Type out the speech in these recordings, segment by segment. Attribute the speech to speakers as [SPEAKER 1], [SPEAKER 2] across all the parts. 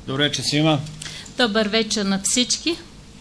[SPEAKER 1] Dobro večer svima.
[SPEAKER 2] Dobar večer na всички.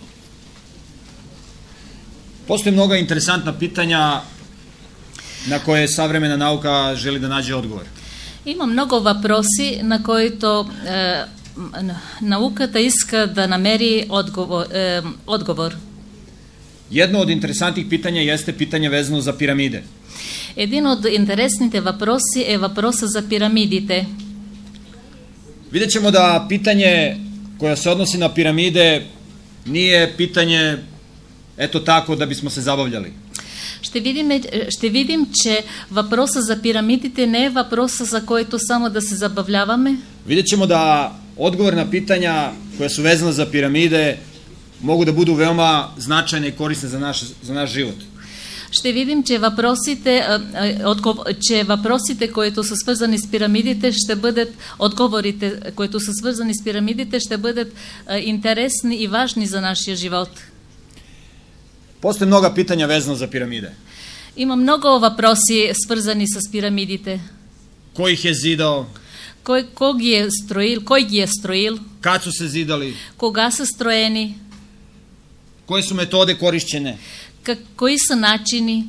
[SPEAKER 1] Postoje mnoga interesantna pitanja na koje savremena nauka želi da nađe odgovor.
[SPEAKER 2] Има много въпроси, на които науката иска да намери odgovor.
[SPEAKER 1] Jedno od interesantnih pitanja jeste pitanje vezano za piramide.
[SPEAKER 2] Един от интересните въпроси е въпроса за пирамидите.
[SPEAKER 1] Vidjet ćemo da pitanje koje se odnosi na piramide nije pitanje eto tako da bismo se zabavljali.
[SPEAKER 2] Ще видим, че въпроса за пирамидите не е въпроса, за който само да се забавляваме.
[SPEAKER 1] Vidjet ćemo da odgovor na pitanja koja su vezana za piramide mogu da budu veoma značajne i korisne za naš život.
[SPEAKER 2] Ще видим, че въпросите, които са свързани с пирамидите, ще бъдат отговорите, които са свързани с пирамидите, ще бъдат интересни и важни за нашия живот.
[SPEAKER 1] Postoje mnoga pitanja vezano za piramide.
[SPEAKER 2] Има много въпроси, свързани с пирамидите.
[SPEAKER 1] Ko ih je zidao?
[SPEAKER 2] Кой ги е строил?
[SPEAKER 1] Kad su se zidali?
[SPEAKER 2] Кога са строени?
[SPEAKER 1] Koje su metode korišćene?
[SPEAKER 2] Кои са начини?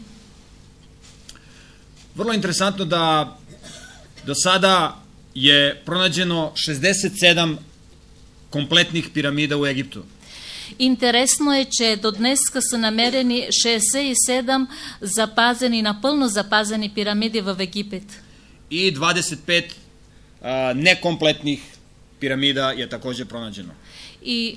[SPEAKER 1] Vrlo interesantno da do sada je pronađeno 67 kompletnih piramida u Egiptu.
[SPEAKER 2] Интересно е, че до днес са намерени 67 напълно запазени пирамиди в Египет.
[SPEAKER 1] I 25 nekompletnih piramida je također pronađeno.
[SPEAKER 2] И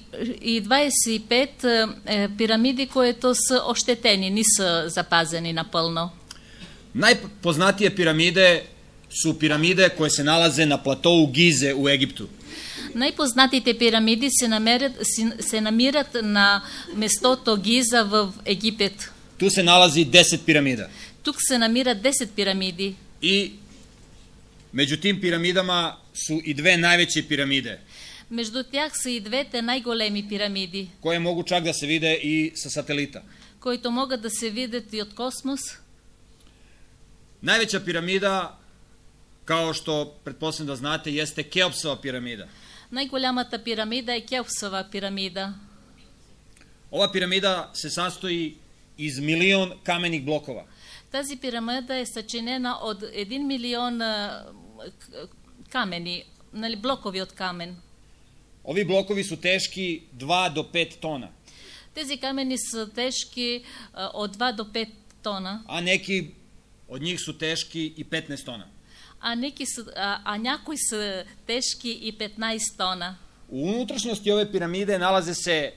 [SPEAKER 2] 25 пирамиди, които са ощетени, не са запазени напълно.
[SPEAKER 1] Najpoznatije piramide su piramide koje se nalaze na platou Gize u Egiptu.
[SPEAKER 2] Най-познатите пирамиди се намират на местото Гиза в Египет.
[SPEAKER 1] Tu se nalazi 10 piramida.
[SPEAKER 2] Тук се намират 10 пирамиди.
[SPEAKER 1] I među tim piramidama su i dve najveće piramide.
[SPEAKER 2] Между тях са и двете най-големи пирамиди,
[SPEAKER 1] koje mogu čak da se vide i sa satelita.
[SPEAKER 2] които могат да се видят и от космос.
[SPEAKER 1] Najveća piramida, kao što pretpostavljam da znate, jeste Keopsova piramida.
[SPEAKER 2] Най-голямата пирамида е Кеопсова пирамида.
[SPEAKER 1] Ova piramida se sastoji iz 1.000.000 kamenih blokova.
[SPEAKER 2] Тази пирамида е съчинена от 1 милион камени, блокови от камен.
[SPEAKER 1] Ovi blokovi su teški 2 do 5 tona.
[SPEAKER 2] Тези камени са тежки от 2 до 5 тона.
[SPEAKER 1] A neki od njih su teški i 15 tona.
[SPEAKER 2] А някои са тежки и 15 тона.
[SPEAKER 1] U unutrašnjosti ove piramide nalaze se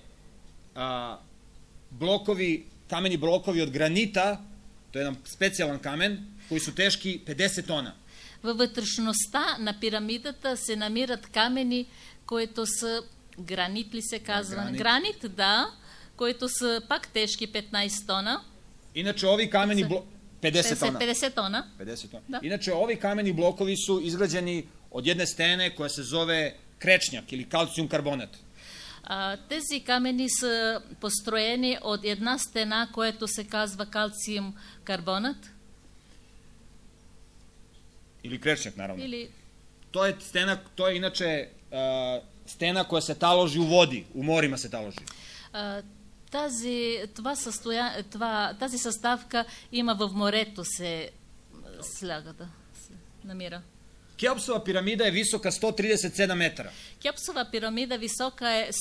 [SPEAKER 1] kameni blokovi od granita, to je jedan specijalan kamen, koji su teški 50 tona.
[SPEAKER 2] Във вътрешността на пирамидата се намират камени, които са гранит ли се казва? Гранит, да, които са пак тежки 15 тона.
[SPEAKER 1] Inače, ovi kameni
[SPEAKER 2] 50 tona.
[SPEAKER 1] 50 tona. Da. Inače, ovi kameni blokovi su izgrađeni od jedne stene koja se zove krečnjak ili kalcijum karbonat.
[SPEAKER 2] Тези камени са построени от една стена, която се казва калциум карбонат.
[SPEAKER 1] Ili krečnjak, naravno. To je inače stena koja se taloži u vodi, u morima se taloži.
[SPEAKER 2] Тази съставка има в морето се сляга да се намира.
[SPEAKER 1] Keopsova piramida je visoka 137 metara.
[SPEAKER 2] Keopsova piramida visoka je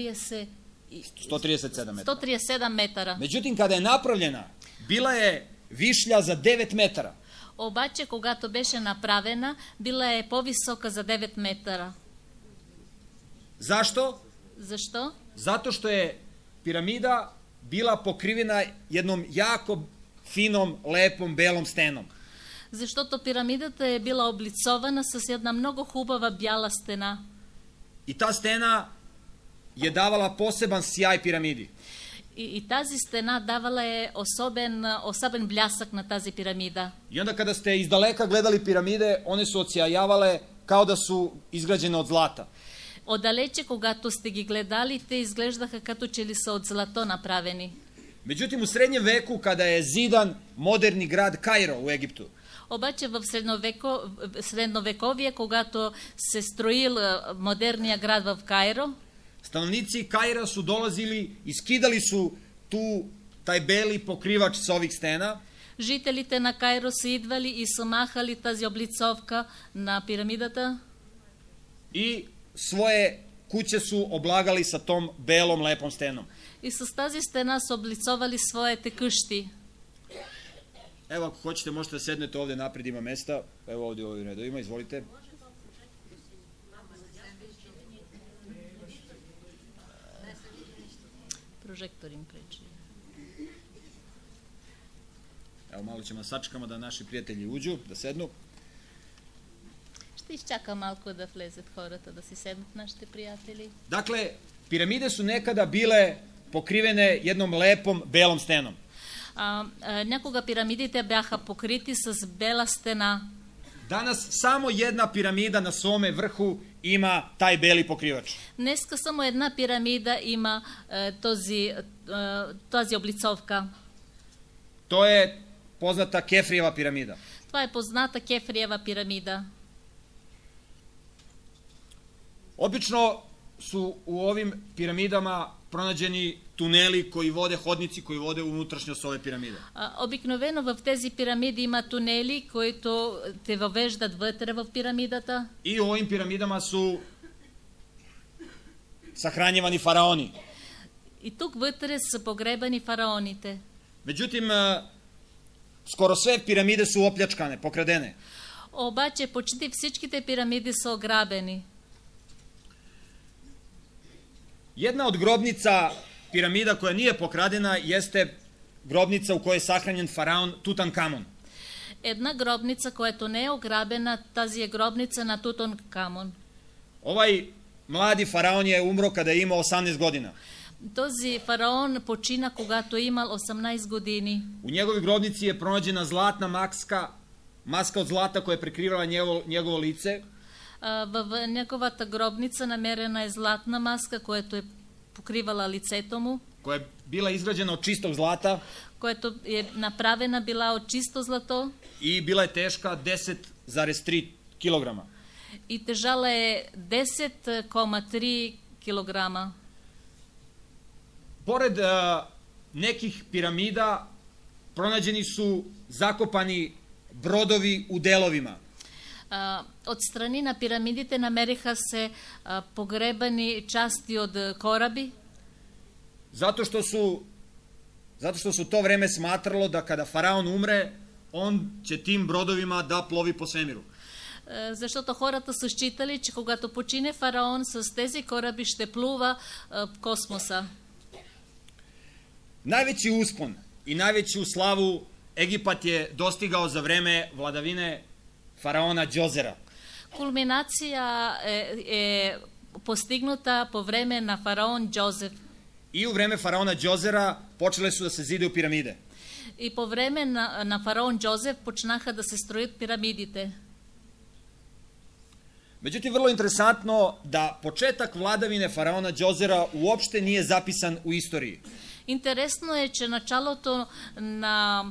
[SPEAKER 2] 137 metara.
[SPEAKER 1] Međutim, kada je napravljena, bila je višlja za 9 metara.
[SPEAKER 2] Обаче, когато беше направена, била е по-висока за 9 метра.
[SPEAKER 1] Zašto?
[SPEAKER 2] Защо?
[SPEAKER 1] Zato što je piramida bila pokrivena jednom jako finom, lepom, belom stenom.
[SPEAKER 2] Защото пирамидата е била облицована с една много хубава бяла стена.
[SPEAKER 1] I ta stena je davala poseban sjaj piramidi.
[SPEAKER 2] И тази стена давала е особен блясък на тази пирамида.
[SPEAKER 1] I onda kada ste izdaleka gledali piramide, one su odsjajavale kao da su izgrađene od zlata.
[SPEAKER 2] Отдалече, когато сте ги гледали, те изглеждаха като че ли са от злато направени.
[SPEAKER 1] Međutim, u srednjem veku, kada je zidan moderni grad Kairo u Egiptu,
[SPEAKER 2] Обаче в средновековие, когато се строил модерния град в Каиро,
[SPEAKER 1] stanovnici Kaira su dolazili i skidali su taj beli pokrivač s ovih stena.
[SPEAKER 2] Жителите на Кайро са идвали и са махали тази облицовка на пирамидата.
[SPEAKER 1] I svoje kuće su oblagali sa tom belom lepom stenom.
[SPEAKER 2] И с тази стена са облицовали своите къщи.
[SPEAKER 1] Evo, ako hoćete, možete da sednete ovde napred, ima mesta. Evo ovde u ovim redovima, izvolite.
[SPEAKER 2] Прожектор им пречи.
[SPEAKER 1] Evo, malo ćemo sačekamo da naši prijatelji uđu, da sednu.
[SPEAKER 2] Ще изчака малко да влезат хората, да си седнат нашите приятели.
[SPEAKER 1] Dakle, piramide su nekada bile pokrivene jednom lepom belom stenom.
[SPEAKER 2] Някога пирамидите бяха покрити с бела стена.
[SPEAKER 1] Danas samo jedna piramida na svome vrhu ima taj beli pokrivač.
[SPEAKER 2] Днеска само една пирамида има тази облицовка.
[SPEAKER 1] To je poznata Kefrijeva piramida.
[SPEAKER 2] Това е позната Кефриева пирамида.
[SPEAKER 1] Obično su u ovim piramidama pronađeni tuneli koji vode, hodnici koji vode u unutrašnjost ove piramide.
[SPEAKER 2] Обикновено в тези пирамиди има тунели, които те въвеждат вътре в пирамидата.
[SPEAKER 1] I u ovim piramidama su sahranjivani faraoni.
[SPEAKER 2] И тук вътре са погребани фараоните.
[SPEAKER 1] Međutim, skoro sve piramide su opljačkane, pokradene.
[SPEAKER 2] Обаче почти всичките пирамиди са ограбени.
[SPEAKER 1] Jedna od grobnica piramida koja nije pokradena jeste grobnica u kojoj je sahranjen faraon Tutankamon.
[SPEAKER 2] Една гробница, която не е ограбена, тази е гробница на Тутанкамон.
[SPEAKER 1] Ovaj mladi faraon je umro kada je imao 18 godina.
[SPEAKER 2] Този фараон почина, когато е имал 18 години.
[SPEAKER 1] U njegovoj grobnici je pronađena zlatna maska od zlata koja je prekrivala njegovo lice.
[SPEAKER 2] В неговата гробница намерена е златна маска, която е покривала лицето му.
[SPEAKER 1] Koja je bila izgrađena od čistog zlata.
[SPEAKER 2] Която е направена била от чисто злато.
[SPEAKER 1] I bila je teška 10,3 kilograma.
[SPEAKER 2] И тежала е 10,3 килограма.
[SPEAKER 1] Pored nekih piramida pronađeni su zakopani brodovi u delovima.
[SPEAKER 2] От страни на пирамидите намериха се погребани части от кораби.
[SPEAKER 1] Zato što su to vreme smatralo da kada faraon umre, on će tim brodovima da plovi po svemiru.
[SPEAKER 2] Защото хората са считали, че когато почине фараон, с тези кораби ще плува в космоса.
[SPEAKER 1] Najveći uspon i najveću slavu Egipat je dostigao za vreme vladavine faraona Đozera.
[SPEAKER 2] Кулминация е постигнута по време на фараон Джозеф.
[SPEAKER 1] I u vreme faraona Đozera počele su da se zidaju piramide.
[SPEAKER 2] И по време на фараон Джозеф почнаха да се строят пирамидите.
[SPEAKER 1] Međutim, vrlo interesantno da početak vladavine faraona Đozera uopšte nije zapisan u istoriji.
[SPEAKER 2] Интересно е, че началото на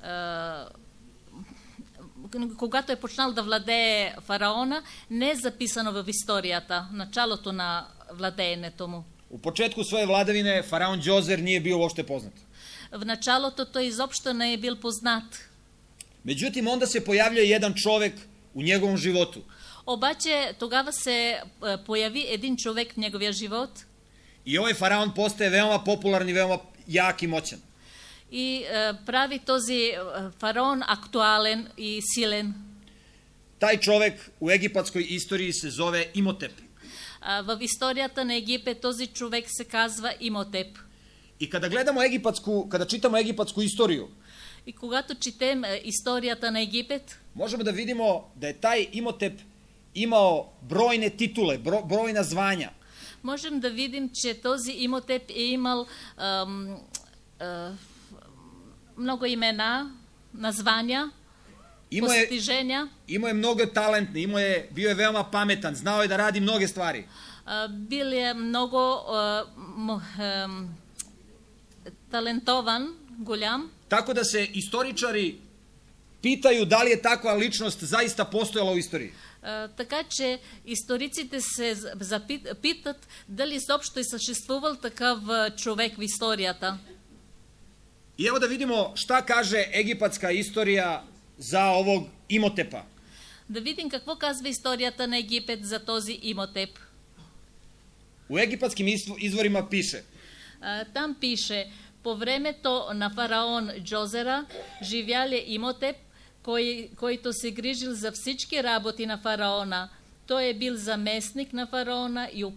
[SPEAKER 2] когато е почнал да владее фараона, не е записано в историята, началото на владеенето му.
[SPEAKER 1] U početku svoje vladavine faraon Đozer nije bio uopšte poznat.
[SPEAKER 2] В началото той изобщо не е бил познат.
[SPEAKER 1] Međutim, onda se pojavljuje jedan čovek u njegovom životu.
[SPEAKER 2] Обаче тогава се появи един човек в неговия живот.
[SPEAKER 1] I ovaj faraon postaje veoma popularni, veoma jak i moćan.
[SPEAKER 2] И прави този фараон актуален и силен.
[SPEAKER 1] Taj čovek u egipatskoj istoriji se zove Imotep.
[SPEAKER 2] В историята на Египет този човек се казва Имотеп.
[SPEAKER 1] I kada čitamo egipatsku istoriju,
[SPEAKER 2] И когато четем историята на Египет,
[SPEAKER 1] možemo da vidimo da je taj Imotep imao brojne titule, brojna zvanja.
[SPEAKER 2] Можем да видим, че този Имотеп е имал много имена, названия, постижения.
[SPEAKER 1] Imao je mnogo talentne, bio je veoma pametan, znao je da radi mnoge stvari.
[SPEAKER 2] Бил е много талентован, голям.
[SPEAKER 1] Tako da se istoričari pitaju da li je takva ličnost zaista postojala u istoriji.
[SPEAKER 2] Така че историците се питат дали изобщо е съществувал такъв човек в историята.
[SPEAKER 1] I evo da vidimo šta kaže egipatska istorija za ovog Imotepa.
[SPEAKER 2] Да видим какво казва историята на Египет за този Имотеп.
[SPEAKER 1] U egipatskim izvorima piše:
[SPEAKER 2] Там пише: по времето на фараон Джозера живяли Имотеп, който се грижил за всички работи на фараона. Той е бил заместник на фараона и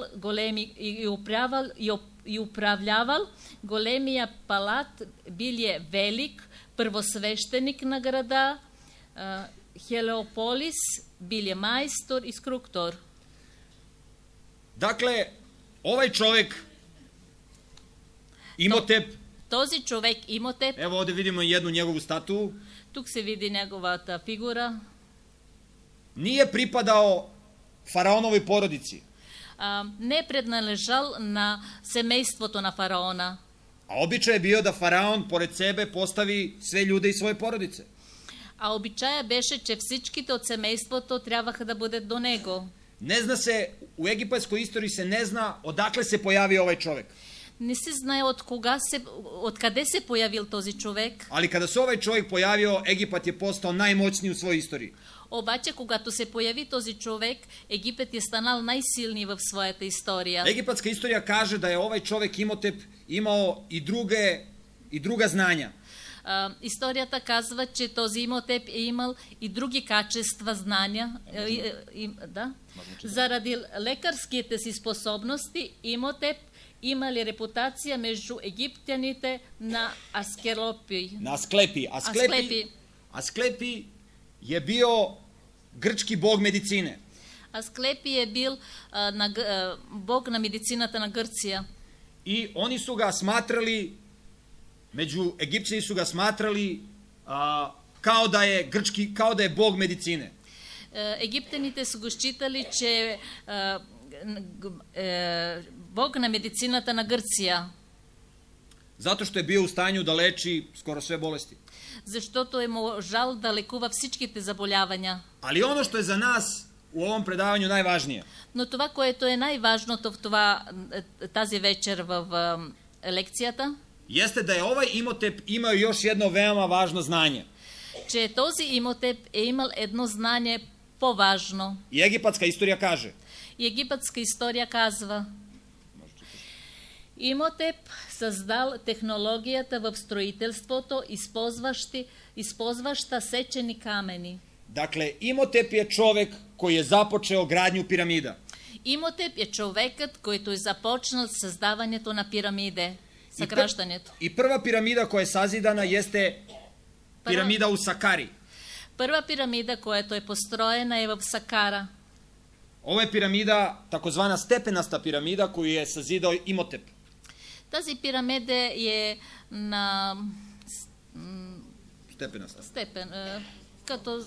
[SPEAKER 2] управлявал големия палат, бил е велик, първосвещеник на града Хелиополис, бил je majstor i struktor.
[SPEAKER 1] Dakle, ovaj čovjek Imotep,
[SPEAKER 2] този човек Имотеп,
[SPEAKER 1] evo ovdje vidimo jednu njegovu statu,
[SPEAKER 2] тук се види неговата фигура,
[SPEAKER 1] nije pripadao faraonovoj porodici.
[SPEAKER 2] Не е принадлежал на семейството на фараона.
[SPEAKER 1] A običaj je bio da faraon pored sebe postavi sve ljude iz svoje porodice.
[SPEAKER 2] А обичая беше, че всичките от семейството трябваха да бъдат до него.
[SPEAKER 1] Ne zna se, u egipatskoj istoriji se ne zna odakle se pojavio ovaj čovjek.
[SPEAKER 2] Не се знае откъде се появил този човек.
[SPEAKER 1] Ali kada se ovaj čovjek pojavio, Egipat je postao najmoćniji u svojoj istoriji.
[SPEAKER 2] Обаче, когато се появи този човек, Египет е станал най-силни в своята история.
[SPEAKER 1] Egipatska istorija kaže da je ovaj čovjek Imotep imao i druga znanja.
[SPEAKER 2] Историята казва, че този Имотеп е имал и други качества, знания. Заради лекарските си способности, Имотеп имали репутация между египтяните на Аскелопи.
[SPEAKER 1] Na Asklepi. Asklepi je bio grčki bog medicine.
[SPEAKER 2] Асклепи е бил бог на медицината на Гърция.
[SPEAKER 1] I oni su ga smatrali, među Egipćani su ga smatrali kao da je bog medicine.
[SPEAKER 2] Египтяните са го считали, че бог на медицината на Гърция.
[SPEAKER 1] Zato što je bio u станju da leči skoro sve bolesti.
[SPEAKER 2] Защото е можал да лекува всичките заболявания.
[SPEAKER 1] Ali ono što je za nas u ovom predavanju najvažnije.
[SPEAKER 2] Но това, което е най-важното в тази вечер в лекцията,
[SPEAKER 1] jeste da je ovaj Imotep imao još jedno veoma važno znanje.
[SPEAKER 2] че този Имотеп е имал едно знание по-важно.
[SPEAKER 1] I egipatska istorija kaže:
[SPEAKER 2] И египетска история казва: Имотеп създал технологията в строителството, използваща сечени камени.
[SPEAKER 1] Dakle, Imotep je čovjek koji je započeo gradnju piramida.
[SPEAKER 2] Имотеп е човекът, който е започнал създаването на пирамиде, съграждането.
[SPEAKER 1] I prva piramida koja je sazidana jeste piramida u Sakari.
[SPEAKER 2] Първа пирамида, която е построена, е в Сакара.
[SPEAKER 1] Ovo je piramida, takozvana stepenasta piramida koju je sazidao Imotep.
[SPEAKER 2] Тази пирамида е на
[SPEAKER 1] Stepenasta.
[SPEAKER 2] Като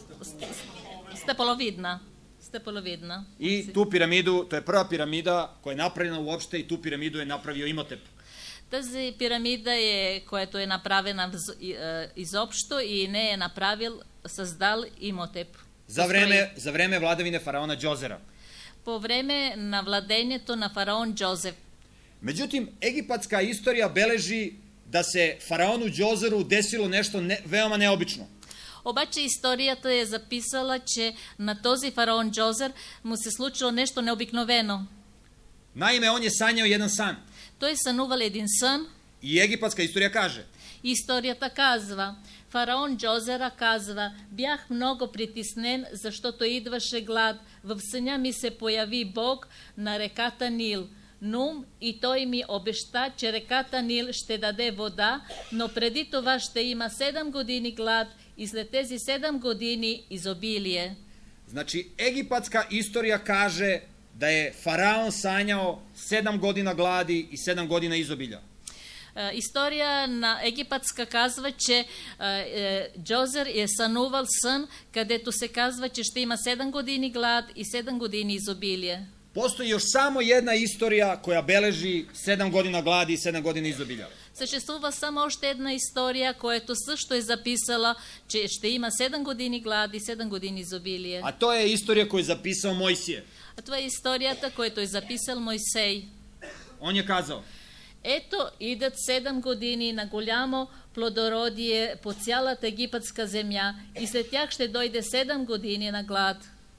[SPEAKER 2] степоловидна.
[SPEAKER 1] I tu piramidu, to je prva piramida koja je napravljena uopšte i tu piramidu je napravio Imotep.
[SPEAKER 2] Тази пирамида е, която е направена изобщо и не е създал Имотеп.
[SPEAKER 1] Za vreme vladavine faraona Đozera.
[SPEAKER 2] По време на владението на фараон Джозеф.
[SPEAKER 1] Međutim, egipatska istorija beleži da se faraonu Đozeru desilo nešto veoma neobično.
[SPEAKER 2] Обаче историята е записала, че на този фараон Джозер му се случило нещо необикновено.
[SPEAKER 1] Naime, on je sanjao jedan san.
[SPEAKER 2] Той е сънувал един сън.
[SPEAKER 1] I egipatska istorija kaže:
[SPEAKER 2] Историята казва, фараон Джозера казва: бях много притеснен, защото идваше глад. В съня ми се появи Бог на реката Нил. Нум, и той ми обеща, че реката Нил ще даде вода, но преди това ще има 7 години глад и след тези 7 години изобилие.
[SPEAKER 1] Znači, egipatska istorija kaže da je faraon sanjao 7 godina gladi i 7 godina izobilja.
[SPEAKER 2] История на египетска казва, че Джозер е сънувал сън, където се казва, че ще има 7 години глад и 7 години изобилие.
[SPEAKER 1] Postoji još samo jedna istorija koja beleži 7 godina gladi i 7 godina izobilja.
[SPEAKER 2] Съществува само още една история, която също е записала, че ще има 7 години глад и 7 години изобилие.
[SPEAKER 1] A to je istorija koju je zapisao Mojsije.
[SPEAKER 2] А това е историята, която е записал Мойсей.
[SPEAKER 1] On je kazao:
[SPEAKER 2] Ето идат 7 години на голямо плодородие по цялата египетска земя и след тях ще дойде 7 години на глад.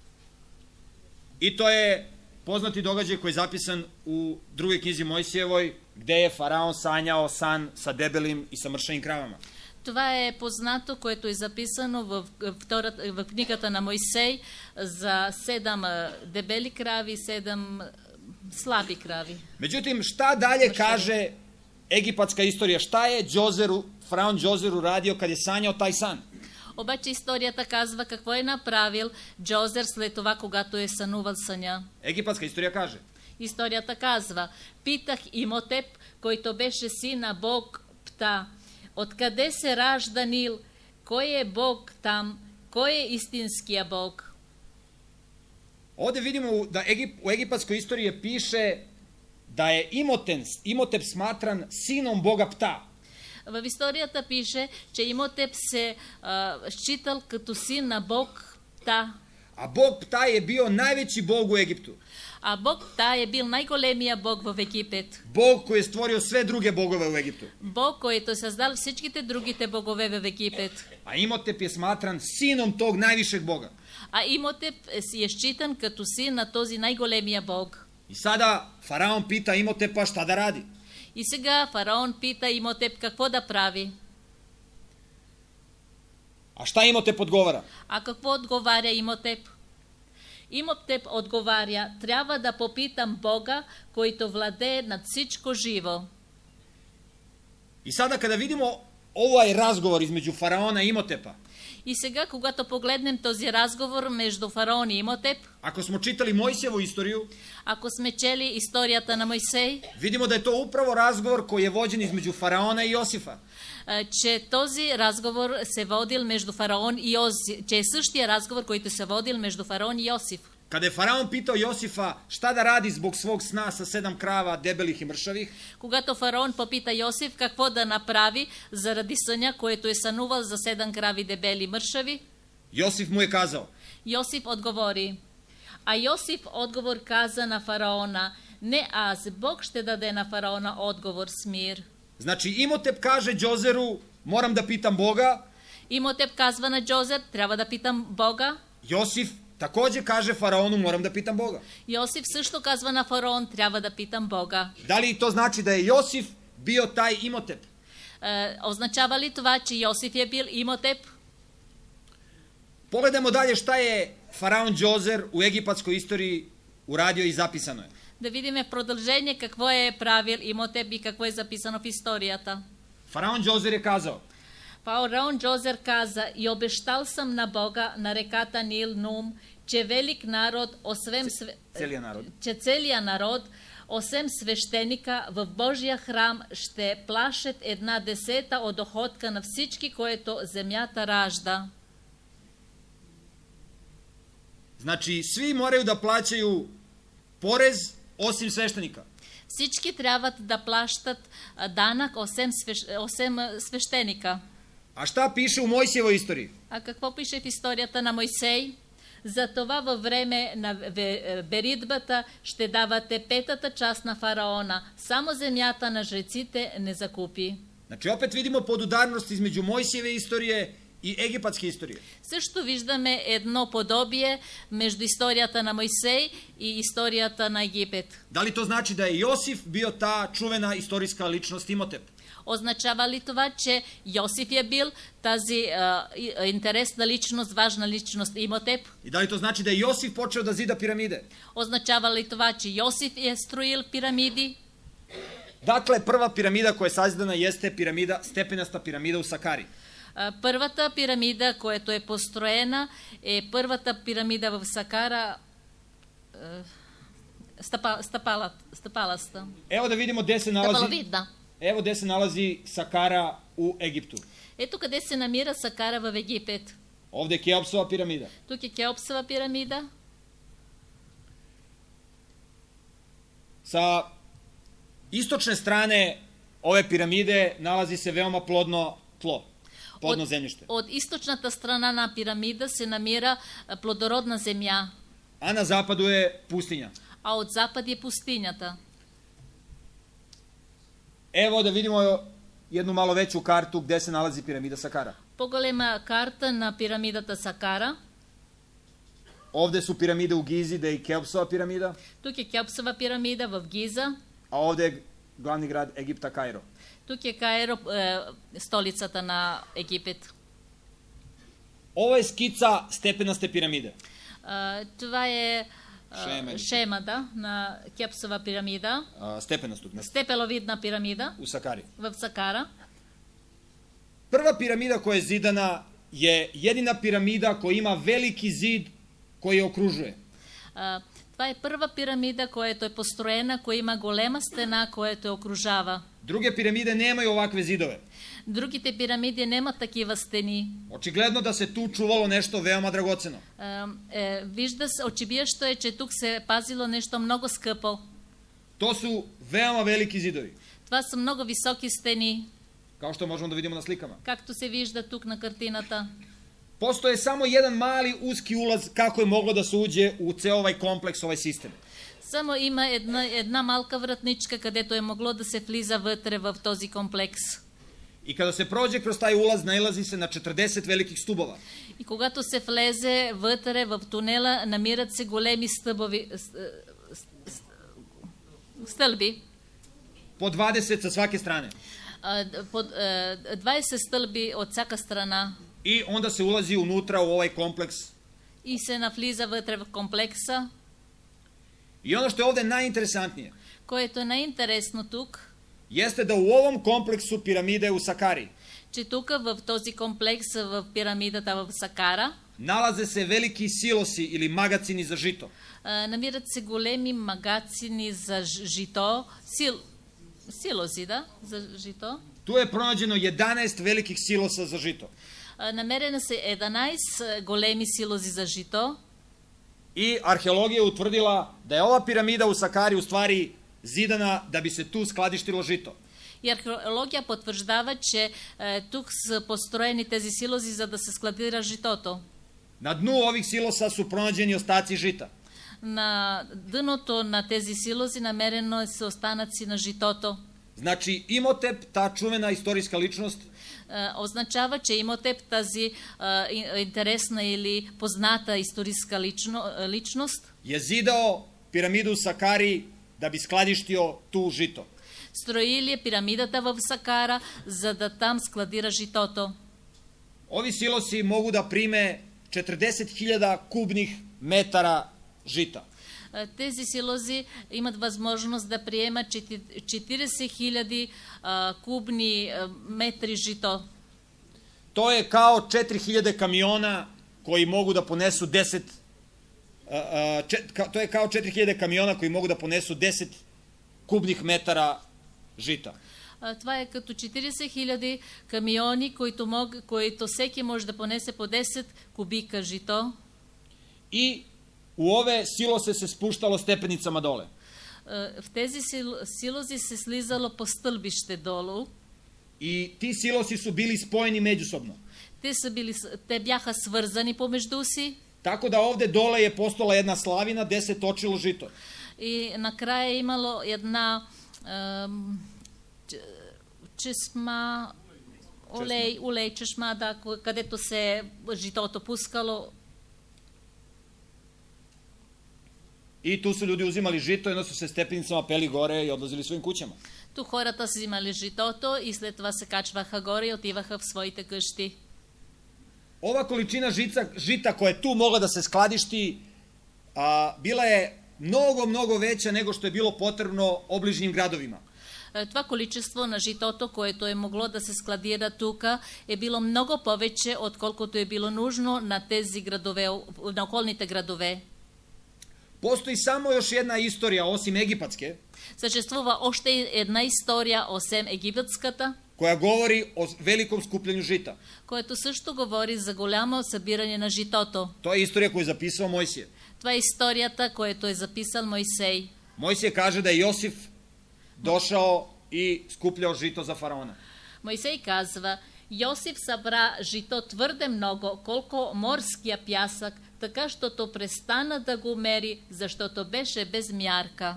[SPEAKER 1] I to je poznati događaj koji je zapisan u drugoj knjizi Mojsijevoj, gde je faraon sanjao san sa debelim i sa mršavim kravama.
[SPEAKER 2] Това е познато, което е записано в книгата на Мойсей за 7 дебели крави и 7 slabi kravi.
[SPEAKER 1] Međutim, šta dalje kaže egipatska istorija? Šta je faraon Džozer uradio kad je sanjao taj san?
[SPEAKER 2] Обаче историята казва какво е направил Джозер след това, когато е сънувал съня.
[SPEAKER 1] Egipatska istorija kaže:
[SPEAKER 2] Историята казва: питах Имотеп, който беше син на Бог Пта, откъде се ражда Нил, кой е Бог там, кой е истинския Бог?
[SPEAKER 1] Ovdje vidimo da u egipatskoj istoriji piše da je Imotep smatran sinom Boga Pta.
[SPEAKER 2] В историята пише, че Имотеп се считал като син на Бог Пта.
[SPEAKER 1] A Bog Pta je bio najveći Bog u Egiptu.
[SPEAKER 2] А Бог Пта е бил най-големия Бог в Египет.
[SPEAKER 1] Bog koji je stvorio sve druge bogove u Egiptu.
[SPEAKER 2] Бог, който е създал всичките другите богове в Египет.
[SPEAKER 1] A Imotep je smatran sinom tog najvišeg Boga.
[SPEAKER 2] А Имотеп си е считан като син на този най-големия Бог.
[SPEAKER 1] I sada faraon pita Imotepa šta da radi.
[SPEAKER 2] И сега фараон пита Имотеп какво да прави.
[SPEAKER 1] A šta Imotep odgovara?
[SPEAKER 2] А какво отговаря Имотеп? Имотеп отговаря: трябва да попитам Бога, който владее над всичко живо.
[SPEAKER 1] I sada kada vidimo ovaj razgovor između faraona i Imotepa,
[SPEAKER 2] И сега, когато погледнем този разговор между фараон и Имотеп,
[SPEAKER 1] ako smo čitali Mojsijevu istoriju,
[SPEAKER 2] ако сме чели историята на Мойсей,
[SPEAKER 1] vidimo da je to upravo razgovor koji je vođen između faraona i Josifa.
[SPEAKER 2] че този разговор се водил между фараон и Йосиф, че е същия разговор, който се водил между фараон и Йосиф.
[SPEAKER 1] Kada je faraon pitao Josifa šta da radi zbog svog sna sa 7 krava debelih i mršavih,
[SPEAKER 2] Когато фараон попита Йосиф какво да направи заради съня, който е сънувал за 7 крави дебели мършави,
[SPEAKER 1] Josif mu je kazao:
[SPEAKER 2] Йосиф отговори. А Йосиф отговор каза на фараона: не аз, Бог ще даде на фараона отговор с мир.
[SPEAKER 1] Znači Imotep kaže Džozeru: moram da pitam Boga.
[SPEAKER 2] Имотеп казва на Джозер: трябва да питам Бога.
[SPEAKER 1] Josif takođe kaže faraonu: moram da pitam Boga.
[SPEAKER 2] Йосиф също казва на фараон: трябва да питам Бога.
[SPEAKER 1] Da li to znači da je Josif bio taj Imotep?
[SPEAKER 2] Означава ли това, че Йосиф е бил Имотеп?
[SPEAKER 1] Pogledajmo dalje šta je faraon Džozer u egipatskoj istoriji uradio i zapisano je.
[SPEAKER 2] Да видим в продължение какво е правил Имотеп и какво е записано в историята.
[SPEAKER 1] Faraon Džozer je kazao:
[SPEAKER 2] Фараон Джозер каза: и обещал съм на Бога на реката Нил Нум, че велик народ, че целият народ, освен свещеника, в Божия храм ще плащат 1/10 от доходка на всички, което земята ражда.
[SPEAKER 1] Znači, svi moraju da plaćaju porez osim sveštenika.
[SPEAKER 2] Всички трябва да плащат данък, освен свещеника.
[SPEAKER 1] A šta piše u Mojsijevoj istoriji?
[SPEAKER 2] А какво пише в историята на Мойсей? Затова във време на беритбата ще давате 5-та част на фараона. Само земята на жреците не закупи.
[SPEAKER 1] Znači, opet vidimo podudarnost između Mojsijeve istorije i egipatske istorije.
[SPEAKER 2] Също виждаме едно подобие между историята на Мойсей и историята на Египет.
[SPEAKER 1] Da li to znači da je Josif bio ta čuvena istorijska ličnost Imotep?
[SPEAKER 2] Означава ли това, че Йосиф е бил тази интересна личност, важна личност Имотеп?
[SPEAKER 1] I da li to znači da je Josif počeo da zida piramide?
[SPEAKER 2] Означава ли това, че Йосиф е строил пирамиди?
[SPEAKER 1] Dakle, prva piramida koja je sazidana jeste piramida, stepenasta piramida u Sakari.
[SPEAKER 2] Първата пирамида, която е построена, е първата пирамида в Сакара, стъпаласта.
[SPEAKER 1] Evo da vidimo gde se nalazi. Evo gde se nalazi Sakara u Egiptu.
[SPEAKER 2] Ето къде се намира Сакара в Египет.
[SPEAKER 1] Ovde je Keopsova piramida.
[SPEAKER 2] Тук е Кеопсова пирамида.
[SPEAKER 1] Sa istočne strane ove piramide nalazi se veoma plodno tlo, plodno zemljište.
[SPEAKER 2] От източната страна на пирамида се намира плодородна земя,
[SPEAKER 1] A na zapadu je pustinja.
[SPEAKER 2] а от запад е пустинята.
[SPEAKER 1] Evo da vidimo jednu malo veću kartu gde se nalazi piramida Sakara.
[SPEAKER 2] По-голема карта на пирамидата Сакара.
[SPEAKER 1] Ovde su piramide u Gizi, da je i Keopsova piramida,
[SPEAKER 2] Тук е Кеопсова пирамида в Гиза.
[SPEAKER 1] a ovde je glavni grad Egipta Kairo.
[SPEAKER 2] Тук е Кайро, столицата на Египет.
[SPEAKER 1] Ovo je skica stepenaste piramide.
[SPEAKER 2] Това е
[SPEAKER 1] Шема.
[SPEAKER 2] шема, да, на Кеопсова пирамида.
[SPEAKER 1] Stepenastog,
[SPEAKER 2] Степеловидна пирамида
[SPEAKER 1] u Sakari.
[SPEAKER 2] в Сакара.
[SPEAKER 1] Prva piramida koja je zidana je jedina piramida koja ima veliki zid koji je okružuje.
[SPEAKER 2] Това е първа пирамида, която е построена, koja има голема стена, която я окружава.
[SPEAKER 1] Druge piramide nemaju ovakve zidove.
[SPEAKER 2] Другите пирамиди нямат такива стени.
[SPEAKER 1] Očigledno da se tu čuvalo nešto veoma dragoceno.
[SPEAKER 2] Вижда се, очевидно е, че тук се е пазило нещо много скъпо.
[SPEAKER 1] To su veoma veliki zidovi,
[SPEAKER 2] Това са много високи стени,
[SPEAKER 1] kao što možemo da vidimo na slikama.
[SPEAKER 2] както се вижда тук на картината.
[SPEAKER 1] Postoje samo jedan mali uski ulaz kako je moglo da se uđe u ceo ovaj kompleks, ovaj sistem.
[SPEAKER 2] Само има една малка вратничка, където е могло да се влиза вътре в този комплекс.
[SPEAKER 1] I kada se prođe kroz taj ulaz, nailazi se na 40 velikih stubova.
[SPEAKER 2] И когато се влезе вътре в тунела, намират се големи стълби.
[SPEAKER 1] Po 20 sa svake strane.
[SPEAKER 2] 20 стълби от всяка страна.
[SPEAKER 1] I onda se ulazi unutra u ovaj kompleks.
[SPEAKER 2] И се навлиза вътре в комплекса.
[SPEAKER 1] I ono što je ovde najinteresantnije,
[SPEAKER 2] Което е най-интересно тук,
[SPEAKER 1] jeste da u ovom kompleksu piramide u Sakari
[SPEAKER 2] че тук в този комплекс, в пирамидата в Сакара,
[SPEAKER 1] nalaze se veliki silosi ili magacini za žito.
[SPEAKER 2] намират се големи магацини за жито, силози, да, за жито.
[SPEAKER 1] Tu je pronađeno 11 velikih silosa za žito.
[SPEAKER 2] Намерено се 11 големи силози за жито.
[SPEAKER 1] I arheologija je utvrdila da je ova piramida u Sakari u stvari zidana da bi se tu skladištilo žito.
[SPEAKER 2] И археология потвърждава, че тук са построени тези силози, за да се складира житото.
[SPEAKER 1] Na dnu ovih silosa su pronađeni ostaci žita.
[SPEAKER 2] На дъното на тези силози намерено са останъци на житото.
[SPEAKER 1] Znači, Imhotep, ta čuvena istorijska ličnost,
[SPEAKER 2] Означава, че Имотеп, тази интересна или позната историческа личност,
[SPEAKER 1] je zidao piramidu u Sakari da bi skladištio tu žito.
[SPEAKER 2] строили пирамидата в Сакара, за да там складира житото.
[SPEAKER 1] Ovi silosi mogu da prime 40.000 kubnih metara žita.
[SPEAKER 2] Тези силози имат възможност да приемат 40 000 кубни метри жито.
[SPEAKER 1] To je kao 4.000 kamiona koji mogu da ponesu 10 to je kao 4.000 kamiona koji mogu da ponesu 10 kubnih metara žita.
[SPEAKER 2] Това е като 40 000 камиони, които всеки може да понесе по 10 кубика жито.
[SPEAKER 1] I u ove silose se spuštalo stepenicama dole.
[SPEAKER 2] В тези силози се слизало по стълбище долу.
[SPEAKER 1] I ti silosi su bili spojeni međusobno.
[SPEAKER 2] Те бяха свързани помежду си.
[SPEAKER 1] Tako da ovde dole je postala jedna slavina gde se točilo žito.
[SPEAKER 2] И накрая е имало една чешма, олей, чешма, да, където се житото пускало.
[SPEAKER 1] I tu su ljudi uzimali žito i onda su se stepenicama peli gore i odlazili svojim kućama.
[SPEAKER 2] Тук хората си взимали житото и след това се качваха горе и отиваха в своите къщи.
[SPEAKER 1] Ova količina žita koja je tu mogla da se skladišti bila je mnogo veća nego što je bilo potrebno obližnjim gradovima.
[SPEAKER 2] Това количество на житото, което е могло да се складира тук, е било много повече, отколкото е било нужно на тези градове, на околните градове.
[SPEAKER 1] Postoji samo još jedna istorija, osim egipatske,
[SPEAKER 2] Съществува още една история, освен египетската,
[SPEAKER 1] koja govori o velikom skupljanju žita.
[SPEAKER 2] което също говори за голямо събиране на житото.
[SPEAKER 1] To je istorija koju je zapisao Mojsije.
[SPEAKER 2] Това е историята, която е записал Мойсей.
[SPEAKER 1] Mojsije kaže da je Josif došao i skupljao žito za faraona.
[SPEAKER 2] Mojsej казва, Йосиф събра жито твърде много, колко морския пясък, така, щото престана да го мери, защото беше без мярка.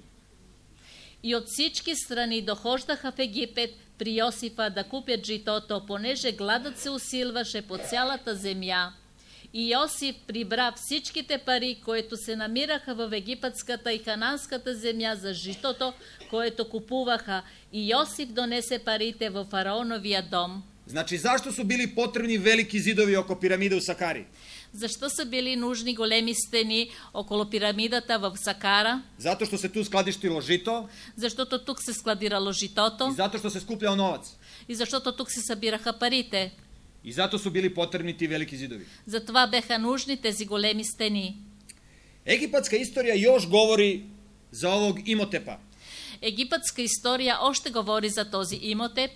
[SPEAKER 2] И от всички страни дохождаха в Египет при Йосифа да купят житото, понеже гладът се усилваше по цялата земя. И Йосиф прибра всичките пари, които се намираха в египетската и хананската земя за житото, което купуваха, и Йосиф донесе парите в фараоновия дом.
[SPEAKER 1] Значи, zašto su bili potrebni veliki zidovi oko piramide u Sakari?
[SPEAKER 2] Защо са били нужни големи стени около пирамидата в Сакара?
[SPEAKER 1] Zato što se tu skladištilo žito
[SPEAKER 2] Защото тук се складирало житото
[SPEAKER 1] i zato što se skupljao novac.
[SPEAKER 2] и защото тук се събираха парите.
[SPEAKER 1] I zato su bili potrebni ti veliki zidovi.
[SPEAKER 2] Затова беха нужни тези големи стени.
[SPEAKER 1] Egipatska istorija još govori za ovog Imotepa.
[SPEAKER 2] Египетска история още говори за този Имотеп.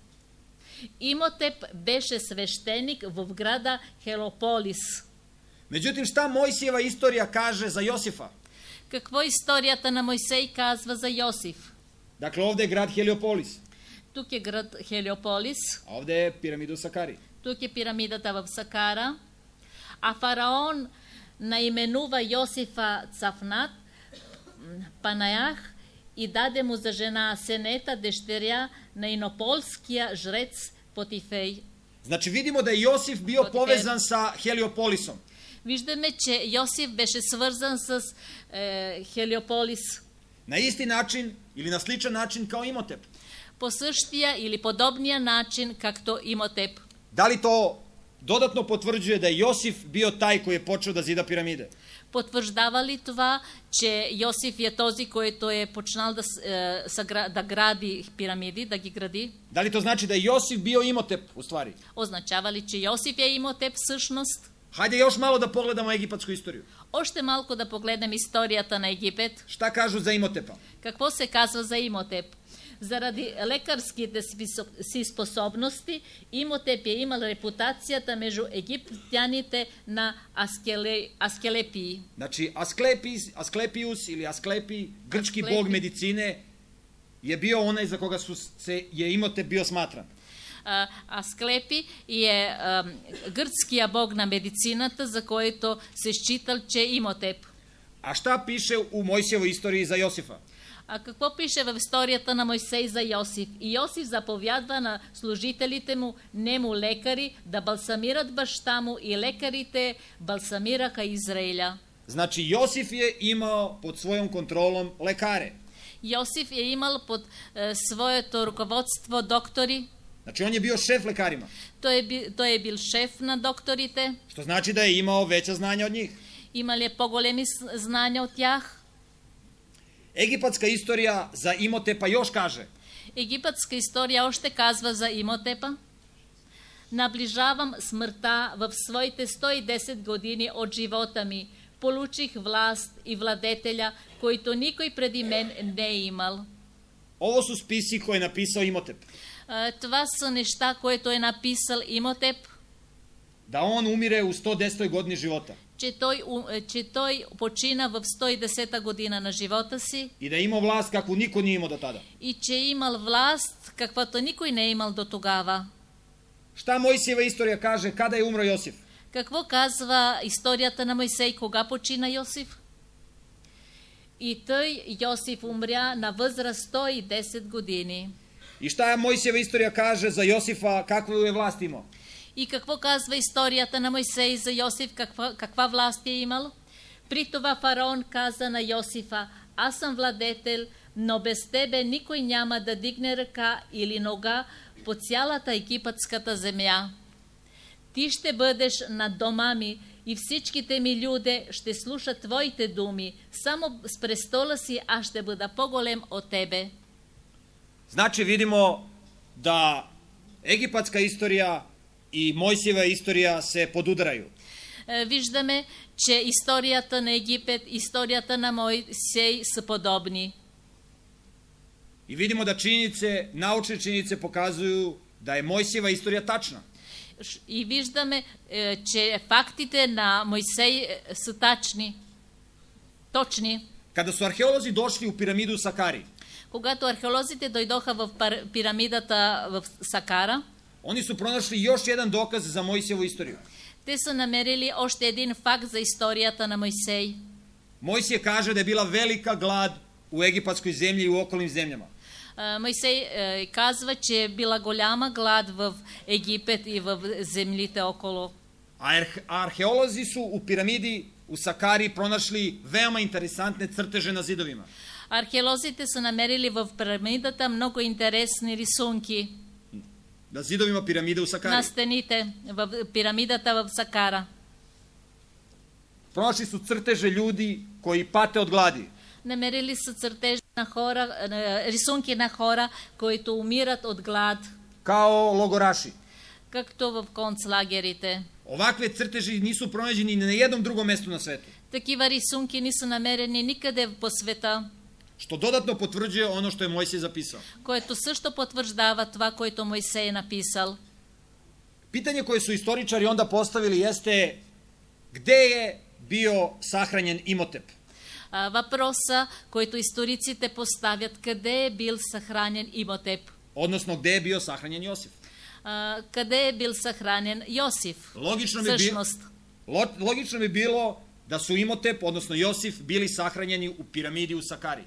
[SPEAKER 2] Имотеп беше свещеник в града Хелополис.
[SPEAKER 1] Međutim, šta Mojsijeva istorija kaže za Josifa?
[SPEAKER 2] Какво историята на Мойсей казва за Йосиф?
[SPEAKER 1] Dakle, ovdje je grad Heliopolis,
[SPEAKER 2] Тук е град Хелиополис,
[SPEAKER 1] a ovdje je piramida u Sakari.
[SPEAKER 2] тук е пирамидата в Сакара, а фараон наименува Йосифа Цафнат Панаях и даде му за жена Сенета, дъщеря на инополския жрец Потифей.
[SPEAKER 1] Znači, vidimo da je Josif bio povezan sa Heliopolisom.
[SPEAKER 2] Виждаме, че Йосиф беше свързан с Хелиополис
[SPEAKER 1] Na isti način ili na sličan način kao Imotep.
[SPEAKER 2] по същия или подобния начин, както Имотеп.
[SPEAKER 1] Da li to dodatno potvrđuje da je Josif bio taj koji je počeo da zida piramide?
[SPEAKER 2] Потвърждава ли това, че Йосиф е този, който е почнал да гради пирамиди, да ги гради?
[SPEAKER 1] Da li to znači da je Josif bio Imotep u stvari?
[SPEAKER 2] Означава ли, че Йосиф е Имотеп всъщност?
[SPEAKER 1] Hajde još malo da pogledamo egipatsku istoriju.
[SPEAKER 2] Още малко да погледнем историята на Египет.
[SPEAKER 1] Šta kažu za Imotepa?
[SPEAKER 2] Какво се казва за Имотеп? Заради лекарските си способности, Имотеп е имал репутацията между египтяните на Аскелепии.
[SPEAKER 1] Znači, Asklepius ili Asklepi, grčki bog medicine, je bio onaj za koga je Imotep bio smatran.
[SPEAKER 2] Асклепи е гръцкия бог на медицината, за който се считал, че е Имотеп.
[SPEAKER 1] A šta piše u Mojsijevoj istoriji za Josifa?
[SPEAKER 2] А какво пише в историята на Мойсей за Йосиф? И Йосиф заповядва на служителите му, нему лекари, да балсамират баща му, и лекарите балсамираха Израиля.
[SPEAKER 1] Znači, Josif je imao pod svojom kontrolom lekare.
[SPEAKER 2] Йосиф е имал под своето ръководство доктори.
[SPEAKER 1] Znači, on je bio šef lekarima.
[SPEAKER 2] Той е бил шеф на докторите.
[SPEAKER 1] Što znači da je imao veća znanja od njih.
[SPEAKER 2] Има ли по-големи знания от тях?
[SPEAKER 1] Egipatska istorija za Imotepa još kaže.
[SPEAKER 2] Египетска история още казва за Имотепа. Наближавам смъртта в своите 110 години от живота ми. Получих власт и владетеля, който никой преди мен не е имал.
[SPEAKER 1] Ovo su spisi koje je napisao Imotep.
[SPEAKER 2] Това са неща, които е написал Имотеп.
[SPEAKER 1] Da on umire u 110. godini života.
[SPEAKER 2] Че той почина в 110-та година на живота си.
[SPEAKER 1] I da je imao vlast kakvu niko nije imao do tada.
[SPEAKER 2] И че е имал власт, каквато никой не е имал до тогава.
[SPEAKER 1] Šta Mojsijeva istorija kaže kada je umro Josif?
[SPEAKER 2] Какво казва историята на Мойсей, кога почина Йосиф? И той, Йосиф, умря на възраст 110 години.
[SPEAKER 1] I šta Mojsijeva istorija kaže za Josifa kakvu je vlast imao?
[SPEAKER 2] И какво казва историята на Мойсей за Йосиф, каква власт е имал? При това фараон каза на Йосифа: аз съм владетел, но без тебе никой няма да дигне ръка или нога по цялата египетската земя. Ти ще бъдеш над дома ми и всичките ми люди ще слушат твоите думи. Само с престола си аз ще бъда по-голем от тебе.
[SPEAKER 1] Znači, vidimo da egipatska istorija i Mojsijeva istorija se podudaraju.
[SPEAKER 2] Виждаме, че историята на Египет, историята на Мойсей са подобни.
[SPEAKER 1] I vidimo da činjenice, naučne činjenice pokazuju da je Mojsijeva istorija tačna.
[SPEAKER 2] И виждаме, че фактите на Мойсей са точни.
[SPEAKER 1] Kada su arheolozi došli u piramidu u Sakari,
[SPEAKER 2] Когато археолозите дойдоха в пирамидата в Сакара,
[SPEAKER 1] oni su pronašli još jedan dokaz za Mojsijevu istoriju.
[SPEAKER 2] те са намерили още един факт за историята на Мойсей.
[SPEAKER 1] Mojsije kaže da je bila velika glad u egipatskoj zemlji i u okolnim zemljama.
[SPEAKER 2] Мойсей казва, че е била голяма глад в Египет и в землите около.
[SPEAKER 1] A arheolozi su u piramidi u Sakari pronašli veoma interesantne crteže na zidovima.
[SPEAKER 2] Археолозите са намерили в пирамидата много интересни рисунки
[SPEAKER 1] Na zidovima piramide u Sakari.
[SPEAKER 2] на стените в пирамидата в Сакара.
[SPEAKER 1] Pronašli su crteže ljudi koji pate od gladi.
[SPEAKER 2] Намерили са църтежи на хора, рисунки на хора, които умират от глад,
[SPEAKER 1] Kao logoraši.
[SPEAKER 2] както в концлагерите.
[SPEAKER 1] Ovakve crteži nisu pronađeni ni na jednom drugom mestu na svetu.
[SPEAKER 2] Такива рисунки не са намерени никъде по света,
[SPEAKER 1] Što dodatno potvrđuje ono što je Mojsije zapisao.
[SPEAKER 2] което също потвърждава това, което Мойсей е написал.
[SPEAKER 1] Pitanje koje su istoričari onda postavili jeste gde je bio sahranjen Imhotep?
[SPEAKER 2] Въпроса, който историците поставят, къде е бил съхранен Имхотеп?
[SPEAKER 1] Odnosno gde je bio sahranjen Josif?
[SPEAKER 2] Къде е бил съхранен Йосиф?
[SPEAKER 1] Logično bi bilo da su Imhotep, odnosno Josif, bili sahranjeni u piramidi u Sakari.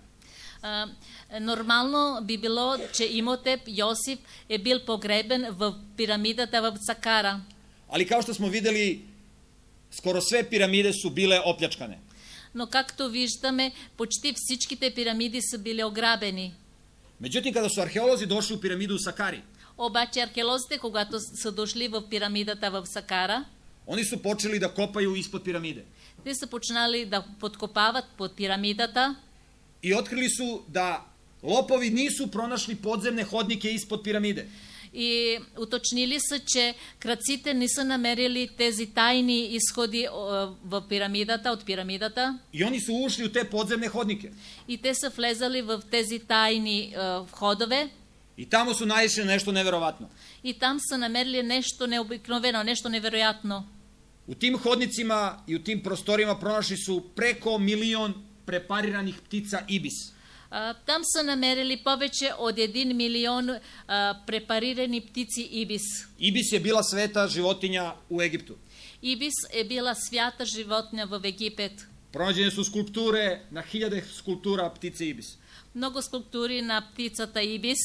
[SPEAKER 2] Нормално би било, че Имхотеп, Йосиф е бил погребен в пирамидата в Сакара.
[SPEAKER 1] Ali kao što smo videli, skoro sve piramide su bile opljačkane.
[SPEAKER 2] Но както виждаме, почти всичките пирамиди са били ограбени.
[SPEAKER 1] Međutim, kada su arheolozi došli u piramidu u Sakari,
[SPEAKER 2] Обаче археолозите, когато са дошли в пирамидата в Сакара,
[SPEAKER 1] oni su počeli da kopaju ispod piramide.
[SPEAKER 2] те са почнали да подкопават под пирамидата
[SPEAKER 1] I otkrili su da lopovi nisu pronašli podzemne hodnike ispod piramide.
[SPEAKER 2] и уточнили са, че крадците не са намерили тези тайни изходи в пирамидата, от пирамидата.
[SPEAKER 1] I oni su ušli u te podzemne hodnike.
[SPEAKER 2] И те са влезали в тези тайни входове.
[SPEAKER 1] I tamo su naišli na nešto neverovatno.
[SPEAKER 2] И там са намерили нещо необикновено, нещо невероятно.
[SPEAKER 1] U tim hodnicima i u tim prostorima pronašli su preko 1.000.000 prepariranih ptica ibis.
[SPEAKER 2] Там са намерили повече от 1 милион препарирани птици ибис.
[SPEAKER 1] Ibis je bila sveta životinja u Egiptu.
[SPEAKER 2] Ибис е била свята животня в Египет.
[SPEAKER 1] Pronađene su skulpture, na hiljade skulptura ptice ibis.
[SPEAKER 2] Много скулптури на птицата ибис.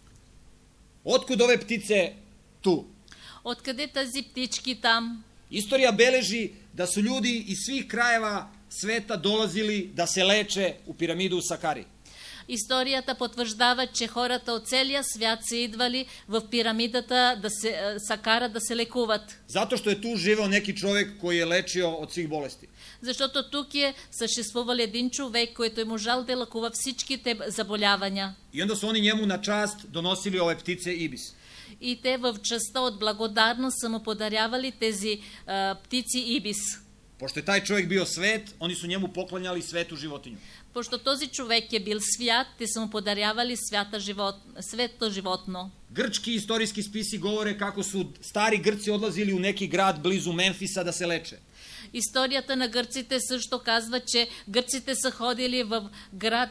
[SPEAKER 1] Otkud ove ptice tu?
[SPEAKER 2] Откъде тези птички там?
[SPEAKER 1] Istorija beleži da su ljudi iz svih krajeva sveta dolazili da se leče u piramidu u Sakari.
[SPEAKER 2] Историята потвърждава, че хората от целия свят са идвали в пирамидата Сакара да се лекуват.
[SPEAKER 1] Zato što je tu živeo neki čovjek koji je lečio od svih bolesti.
[SPEAKER 2] Защото тук е съществувал един човек, който е можал да лекува всичките заболявания.
[SPEAKER 1] I onda su oni njemu na čast donosili ove ptice ibis.
[SPEAKER 2] И те в частта от благодарност са му подарявали тези птици ибис.
[SPEAKER 1] Pošto je taj čovjek bio svet, oni su njemu poklanjali svetu životinju.
[SPEAKER 2] Pošto този човек е бил свят, те са му подарявали свето животно.
[SPEAKER 1] Grčki istorijski spisi govore kako su stari Grci odlazili u neki grad blizu Memfisa da se leče.
[SPEAKER 2] Историята на гърците също казва, че гърците са ходили в град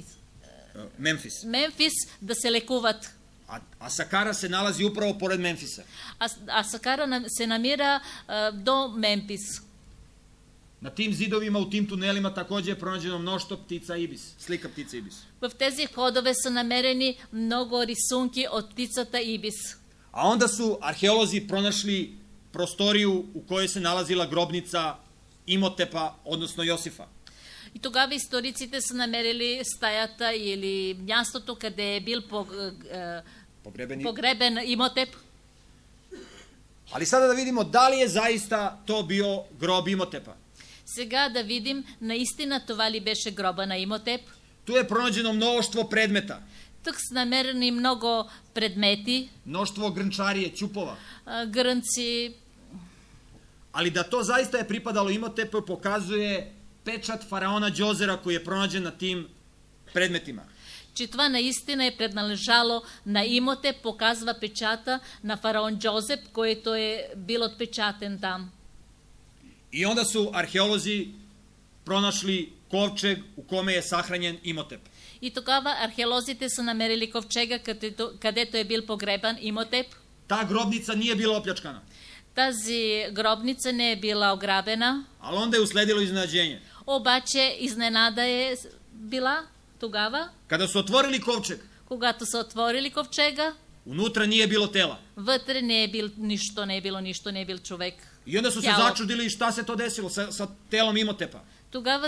[SPEAKER 2] Мемфис да се лекуват.
[SPEAKER 1] A Sakara se nalazi upravo pored Memfisa.
[SPEAKER 2] А Сакара се намира до Мемфис.
[SPEAKER 1] Na tim zidovima, u tim tunelima takođe je pronađeno mnoštvo ptica ibis, slika ptice ibis.
[SPEAKER 2] В тези ходове са намерени много рисунки от птицата ибис.
[SPEAKER 1] A onda su arheolozi pronašli prostoriju u kojoj se nalazila grobnica Imhotepa, odnosno Josifa.
[SPEAKER 2] И тогава историците са намерили стаята или мястото, къде е бил погребен Имхотеп.
[SPEAKER 1] Ali sada da vidimo da li je zaista to bio grob Imhotepa.
[SPEAKER 2] Сега да видим, наистина това ли беше гроба на Имхотеп?
[SPEAKER 1] Tu je pronađeno mnoštvo predmeta.
[SPEAKER 2] Тук са намерени много предмети.
[SPEAKER 1] Mnoštvo grnčarije, ćupova.
[SPEAKER 2] Grnci.
[SPEAKER 1] Ali da to zaista je pripadalo Imhotepu pokazuje pečat faraona Đozera koji je pronađen na tim predmetima.
[SPEAKER 2] Че това наистина е принадлежало на Имхотеп, показва печата на фараон Джозеп, който е бил отпечатен там.
[SPEAKER 1] I onda su arheolozi pronašli ковчег у коме е сахранен Имотеп.
[SPEAKER 2] И тогава археолозите са намерили ковчега, където е бил погребан Имотеп.
[SPEAKER 1] Та гробница nije bila opljačkana.
[SPEAKER 2] Тази гробница не е била ограбена,
[SPEAKER 1] Ali onda je usledilo iznenađenje.
[SPEAKER 2] обаче изненада е била тогава,
[SPEAKER 1] Kada su otvorili kovčeg,
[SPEAKER 2] когато са отворили ковчега,
[SPEAKER 1] unutra nije bilo tela.
[SPEAKER 2] вътре не е бил нищо, не е бил човек.
[SPEAKER 1] I onda su se
[SPEAKER 2] Тяло.
[SPEAKER 1] začudili šta se to desilo sa telom Imotepa.
[SPEAKER 2] Тогава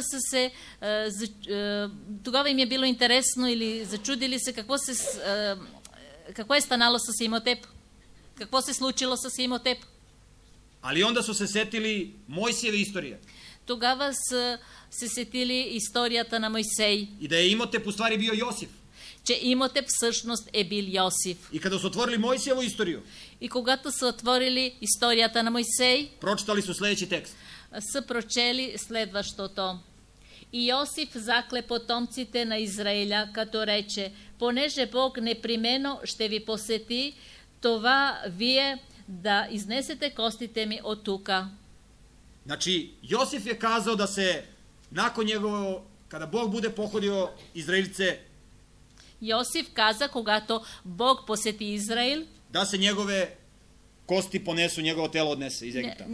[SPEAKER 2] тогава им е било интересно или зачудили се какво е станало с Имотеп, какво се случило с Имотеп.
[SPEAKER 1] Ali onda su se setili Mojsijeve istorije.
[SPEAKER 2] Тогава са се сетили историята на Мойсей,
[SPEAKER 1] I da je Imotep u stvari bio Josif.
[SPEAKER 2] че Имотеп всъщност е бил Йосиф.
[SPEAKER 1] I kada su otvorili Mojsijevu istoriju,
[SPEAKER 2] И когато са отворили историята на Мойсей,
[SPEAKER 1] pročitali su sljedeći tekst.
[SPEAKER 2] са прочели следващото. И Йосиф закле потомците на Израиля, като рече: понеже Бог непременно ще ви посети, това вие да изнесете костите ми от тука.
[SPEAKER 1] Znači, Josif je kazao da se nakon njegovo, kada Bog bude pohodio Izraelice,
[SPEAKER 2] Йосиф каза, когато Бог посети Израил,
[SPEAKER 1] da se njegove kosti ponesu, njegovo telo odnese iz Egipta.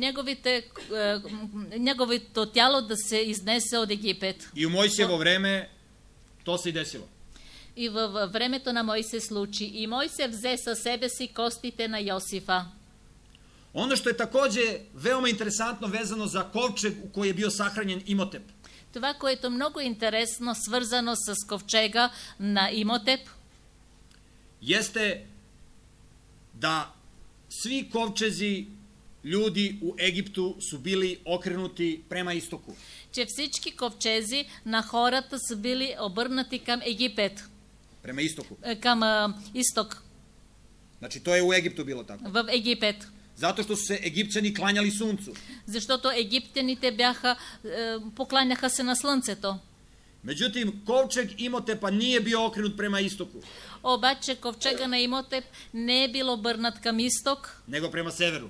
[SPEAKER 2] неговото тяло да се изнесе от Египет.
[SPEAKER 1] I u Mojsijevo vreme to se i desilo.
[SPEAKER 2] И във времето на Мой се случи. И Мой се взе със себе си костите на Йосифа.
[SPEAKER 1] Ono što je takođe veoma interesantno vezano za kovčeg u koji je bio sahranjen Imotep,
[SPEAKER 2] Това, което е много интересно, свързано с ковчега на Имотеп,
[SPEAKER 1] jeste da svi kovčezi ljudi u Egiptu su bili okrenuti prema istoku.
[SPEAKER 2] че всички ковчези на хората са били обърнати към Египет,
[SPEAKER 1] Prema istoku.
[SPEAKER 2] към изток,
[SPEAKER 1] Znači, to je u Egiptu bilo tako.
[SPEAKER 2] в Египет.
[SPEAKER 1] Zato što su se Egipćani klanjali suncu.
[SPEAKER 2] Защото египтяните покланяха се на слънцето.
[SPEAKER 1] Međutim, kovčeg Imotepa nije bio okrenut prema istoku,
[SPEAKER 2] Обаче ковчега на Имотеп не е бил обърнат към изток,
[SPEAKER 1] nego prema severu,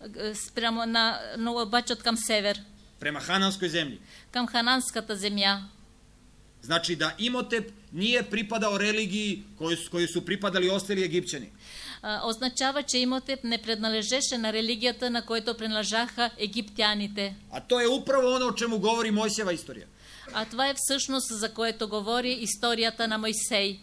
[SPEAKER 2] но обаче от към север,
[SPEAKER 1] prema Hananskoj zemlji.
[SPEAKER 2] към хананската земя.
[SPEAKER 1] Znači da Imotep nije pripadao religiji koju su pripadali ostali Egipćani.
[SPEAKER 2] Означава, че Имотеп не принадлежеше на религията, на която принадлежаха египтяните.
[SPEAKER 1] A to je upravo ono o čemu govori Mojsijeva istorija.
[SPEAKER 2] А това е всъщност за което говори историята на Мойсей.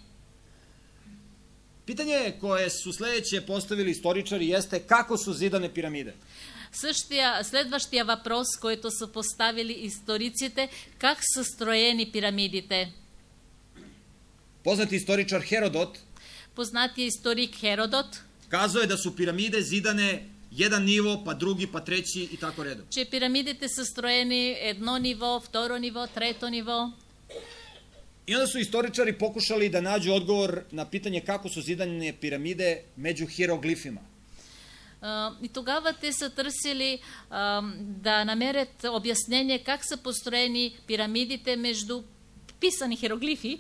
[SPEAKER 1] Pitanje koje su sljedeće postavili istoričari jeste kako su zidane piramide.
[SPEAKER 2] Следващия въпрос, който са поставили историците, как са строени пирамидите.
[SPEAKER 1] Poznati istoričar Herodot
[SPEAKER 2] Познатия историк Херодот
[SPEAKER 1] kazao je da su piramide zidane jedan nivo, pa drugi, pa treći i tako redom.
[SPEAKER 2] че пирамидите са строени едно ниво, второ ниво, трето ниво.
[SPEAKER 1] I onda su istoričari pokušali da nađu odgovor na pitanje kako su zidane piramide među hieroglifima.
[SPEAKER 2] И тогава те са търсили да намерят обяснение как са построени пирамидите между писани хиероглифи.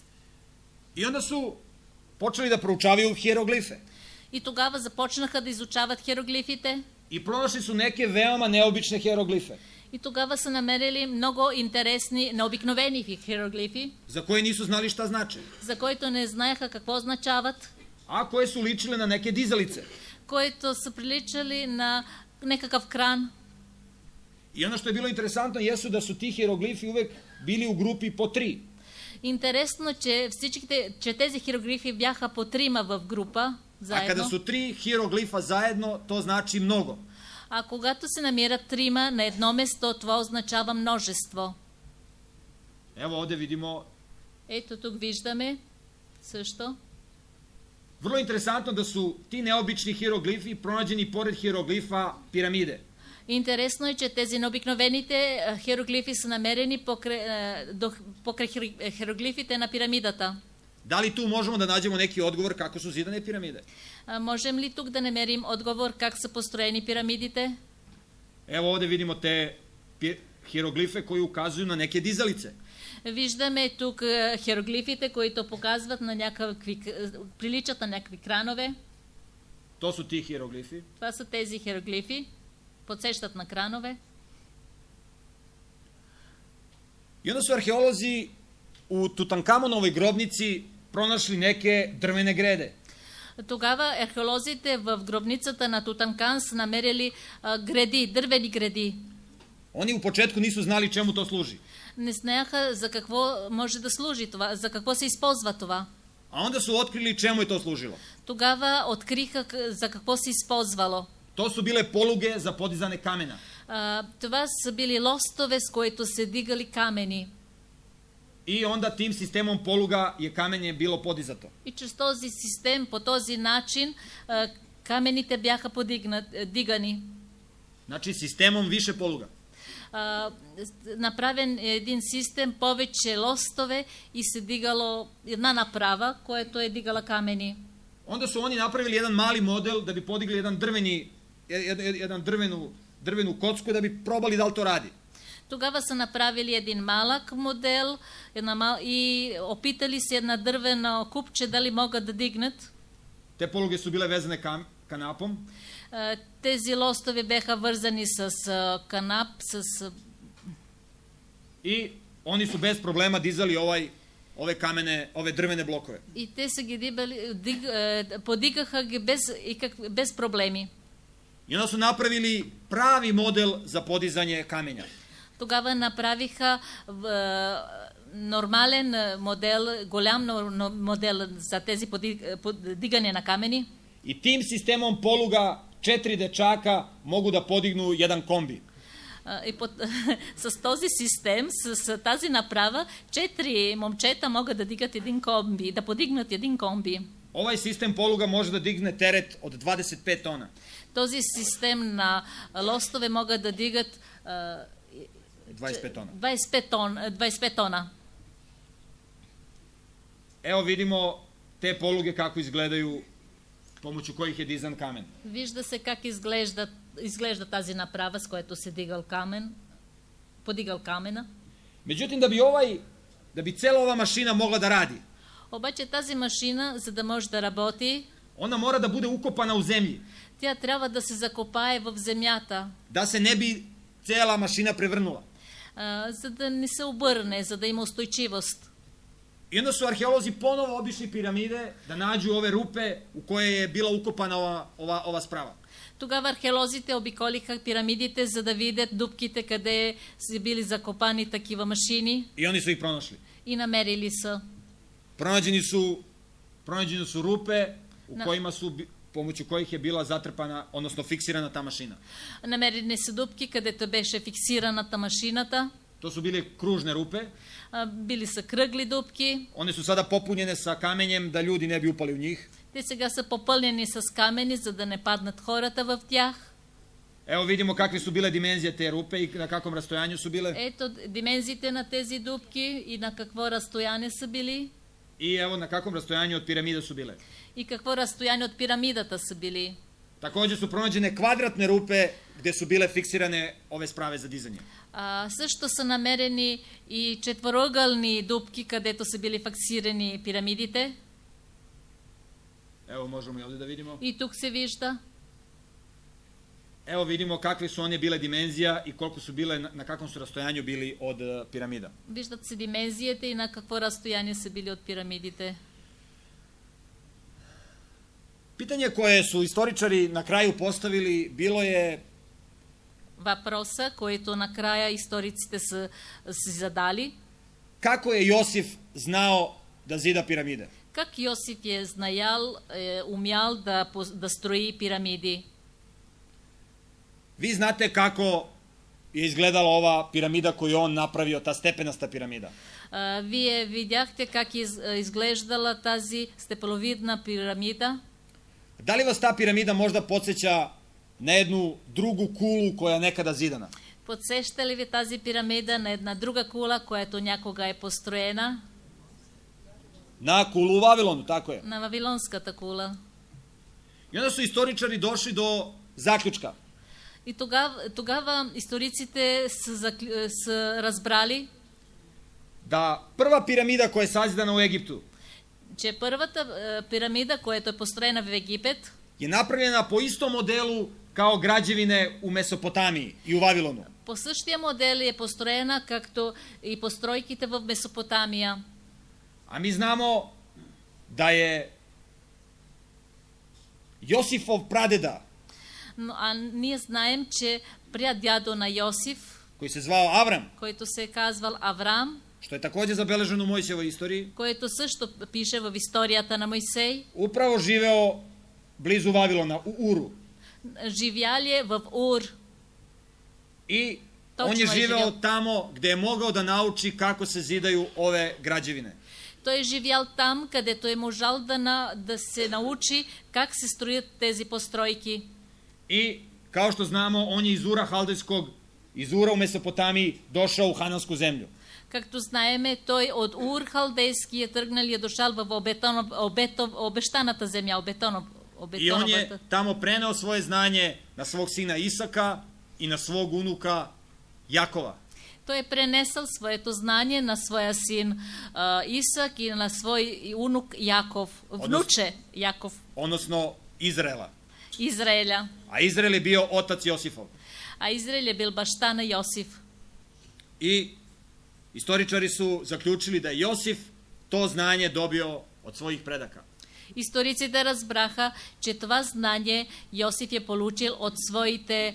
[SPEAKER 1] I onda su počeli da proučavaju hieroglife.
[SPEAKER 2] И тогава започнаха да изучават хиероглифите.
[SPEAKER 1] I pronašli su neke veoma neobične hieroglife,
[SPEAKER 2] И тогава са намерили много интересни, необикновени хиероглифи,
[SPEAKER 1] za koje nisu znali šta znače,
[SPEAKER 2] за които не знаеха какво означават,
[SPEAKER 1] a koje su ličile na neke dizalice.
[SPEAKER 2] които са приличали на некакъв кран.
[SPEAKER 1] I ono što je bilo interesantno jesu da su ti hieroglifi uvek bili u grupi po 3.
[SPEAKER 2] Интересно, че тези хиероглифи бяха по трима в група,
[SPEAKER 1] A kada
[SPEAKER 2] заедно.
[SPEAKER 1] su 3 hieroglifa zajedno, to znači mnogo.
[SPEAKER 2] А когато се намират трима на едно место, това означава множество.
[SPEAKER 1] Evo ovde vidimo,
[SPEAKER 2] Ето тук виждаме също.
[SPEAKER 1] vrlo interesantno da su ti neobični hieroglifi pronađeni pored hieroglifa piramide.
[SPEAKER 2] Интересно е, че тези необикновените хиероглифи са намерени покрай хиероглифите на пирамидата.
[SPEAKER 1] Da li tu možemo da nađemo neki odgovor kako su zidane piramide?
[SPEAKER 2] Можем ли тук да намерим отговор как са построени пирамидите?
[SPEAKER 1] Evo ovde vidimo te hieroglife koji ukazuju na neke dizalice.
[SPEAKER 2] Виждаме тук хиероглифите, които показват на някакви, приличат на някакви кранове.
[SPEAKER 1] To su ti hieroglifi.
[SPEAKER 2] Това са тези хиероглифи, подсещат на кранове.
[SPEAKER 1] I onda su arheolozi u Тутанкамоновoj grobnici pronašli neke drvene grede.
[SPEAKER 2] Тогава археолозите в гробницата на Тутанкан са намерили греди, дървени греди.
[SPEAKER 1] Oni u početku nisu znali čemu to služi.
[SPEAKER 2] Не знаеха за какво може да служи това, за какво се използва това.
[SPEAKER 1] A onda su otkrili čemu je to služilo.
[SPEAKER 2] Тогава откриха за какво се използвало.
[SPEAKER 1] To su bile poluge za podizane kamena.
[SPEAKER 2] Това са били лостове, с които се дигали камени.
[SPEAKER 1] I onda tim sistemom poluga je kamenje bilo podizato.
[SPEAKER 2] И чрез този систем, по този начин, камените бяха дигани.
[SPEAKER 1] Znači sistemom više poluga.
[SPEAKER 2] Направен един систем, повече лостове и се дигало една направа, което е дигала камени.
[SPEAKER 1] Onda su oni napravili jedan mali model da bi podigli jedan drvenu kocku da bi probali da li to radi.
[SPEAKER 2] Тогава са направили един малък модел и опитали се една дървена купче дали могат да дигнат.
[SPEAKER 1] Te poluge su bile vezane kanapom.
[SPEAKER 2] Тези лостове бяха вързани с канап,
[SPEAKER 1] I oni su bez problema dizali ove drvene blokove.
[SPEAKER 2] И те са ги подигаха ги без проблеми.
[SPEAKER 1] I onda su napravili pravi model za podizanje kamenja.
[SPEAKER 2] Тогава направиха нормален модел, голям модел за тези подигане на камени.
[SPEAKER 1] I tim sistemom poluga 4 dečaka mogu da podignu jedan kombi.
[SPEAKER 2] С този систем, с тази направа, 4 момчета могат да дигат един комби, да подигнат един комби.
[SPEAKER 1] Ovaj sistem poluga može da digne teret od 25 tona.
[SPEAKER 2] Този систем на лостове могат да дигат
[SPEAKER 1] 25 tona.
[SPEAKER 2] 25 tona.
[SPEAKER 1] Evo vidimo te poluge kako izgledaju, pomoću kojih je dizan kamen.
[SPEAKER 2] Вижда се как изглежда тази направа, с която се подигал камена.
[SPEAKER 1] Međutim, da bi cela ova mašina mogla da radi,
[SPEAKER 2] обаче тази машина, за да може да работи,
[SPEAKER 1] ona mora da bude ukopana u zemlji.
[SPEAKER 2] Тя трябва да се закопае в земята.
[SPEAKER 1] Da se ne bi cela mašina prevrnula.
[SPEAKER 2] За да не се обърне, за да има устойчивост.
[SPEAKER 1] I onda su arheolozi ponovo obišli piramide da nađu ove rupe u koje je bila ukopana ova sprava.
[SPEAKER 2] Тогава археолозите обиколиха пирамидите, за да видят дупките, къде са били закопани такива машини.
[SPEAKER 1] I oni su ih pronašli.
[SPEAKER 2] И намерили са.
[SPEAKER 1] Pronađene su rupe u kojima su, pomoću kojih je bila zatrpana, odnosno fiksirana ta mašina.
[SPEAKER 2] Намерени са дупки, където беше фиксираната машината.
[SPEAKER 1] To su bile kružne rupe.
[SPEAKER 2] Били са кръгли дупки.
[SPEAKER 1] One su sada popunjene sa kamenjem da ljudi ne bi upali u njih.
[SPEAKER 2] Те сега са попълнени с камени, за да не паднат хората в тях.
[SPEAKER 1] Evo vidimo kakve su bile dimenzije te rupe i na kakvom rastojanju su bile.
[SPEAKER 2] Ето димензиите на тези дупки и на какво разстояние са били.
[SPEAKER 1] I evo na kakvom rastojanju od piramide su bile.
[SPEAKER 2] И какво разстояние от пирамидата са били.
[SPEAKER 1] Također su pronađene kvadratne rupe gde su bile fiksirane ove sprave za dizanje.
[SPEAKER 2] Също са намерени и четвороъгълни дупки, където са били фиксирани пирамидите.
[SPEAKER 1] Evo možemo i ovdje da vidimo.
[SPEAKER 2] И тук се вижда.
[SPEAKER 1] Evo vidimo kakve su one bile dimenzija i koliko su bile, na kakvom su rastojanju bili od piramida.
[SPEAKER 2] Виждат се димензиите и на какво разстояние са били от пирамидите.
[SPEAKER 1] Pitanje koje su istoričari na kraju postavili bilo je
[SPEAKER 2] Въпроса, който накрая историците са си задали.
[SPEAKER 1] Kako je Josif znao da zida piramide?
[SPEAKER 2] Как Йосиф е знаял, умял да строи пирамиди?
[SPEAKER 1] Vi znate kako je izgledala ova piramida koju on napravio, ta stepenasta piramida.
[SPEAKER 2] Вие видяхте как изглеждала тази степеловидна пирамида?
[SPEAKER 1] Da li vas ta piramida možda podsjeća na jednu drugu kulu koja je nekada zidana?
[SPEAKER 2] Подсеща ли ви тази пирамида на една друга кула, която някога е построена?
[SPEAKER 1] Na kulu u Vavilonu, tako je.
[SPEAKER 2] На Вавилонската кула.
[SPEAKER 1] I onda su istoričari došli do zaključka.
[SPEAKER 2] И тогава историците са разбрали,
[SPEAKER 1] da prva piramida koja je sazidana u Egiptu
[SPEAKER 2] че първата пирамида, която е построена в Египет,
[SPEAKER 1] je napravljena po istom modelu kao građevine u Mesopotamiji i u Vavilonu.
[SPEAKER 2] По същия модел е построена, както и постройките в Месопотамия.
[SPEAKER 1] A mi znamo da je Josifov pradeda,
[SPEAKER 2] А ние знаем, че прадядо на Йосиф,
[SPEAKER 1] koji se zvao Avram,
[SPEAKER 2] който се казвал Авраам,
[SPEAKER 1] što je takođe zabeleženo u Mojsijevoj istoriji,
[SPEAKER 2] който също пише в историята на Мойсей,
[SPEAKER 1] upravo živeo blizu Vavilona, u Uru.
[SPEAKER 2] живял е в Ур.
[SPEAKER 1] I
[SPEAKER 2] Točno
[SPEAKER 1] on je
[SPEAKER 2] je
[SPEAKER 1] živeo
[SPEAKER 2] živeo.
[SPEAKER 1] tamo gde je mogao da nauči kako se zidaju ove građevine.
[SPEAKER 2] Той е живял там, където е можал да се научи как се строят тези постройки.
[SPEAKER 1] I kao što znamo, on je iz Ura Haldejskog, iz Ura u Mesopotamiji, došao u Hanansku zemlju.
[SPEAKER 2] Както знаеме, той от Ур Халдейски е тръгнал и е дошал в обещаната земя,
[SPEAKER 1] I on je tamo preneo svoje znanje na svog sina Isaka i na svog unuka Jakova.
[SPEAKER 2] Той е пренесъл своето знание на своя син Исак и на свой унук Яков, внуче Яков,
[SPEAKER 1] Odnosno Izraela.
[SPEAKER 2] Израеля.
[SPEAKER 1] A Izrael je bio otac Josifov.
[SPEAKER 2] А Израель е бил баща на Йосиф.
[SPEAKER 1] I istoričari su zaključili da je Josif to znanje dobio od svojih predaka.
[SPEAKER 2] Историците разбраха, че това знание Йосиф е получил от своите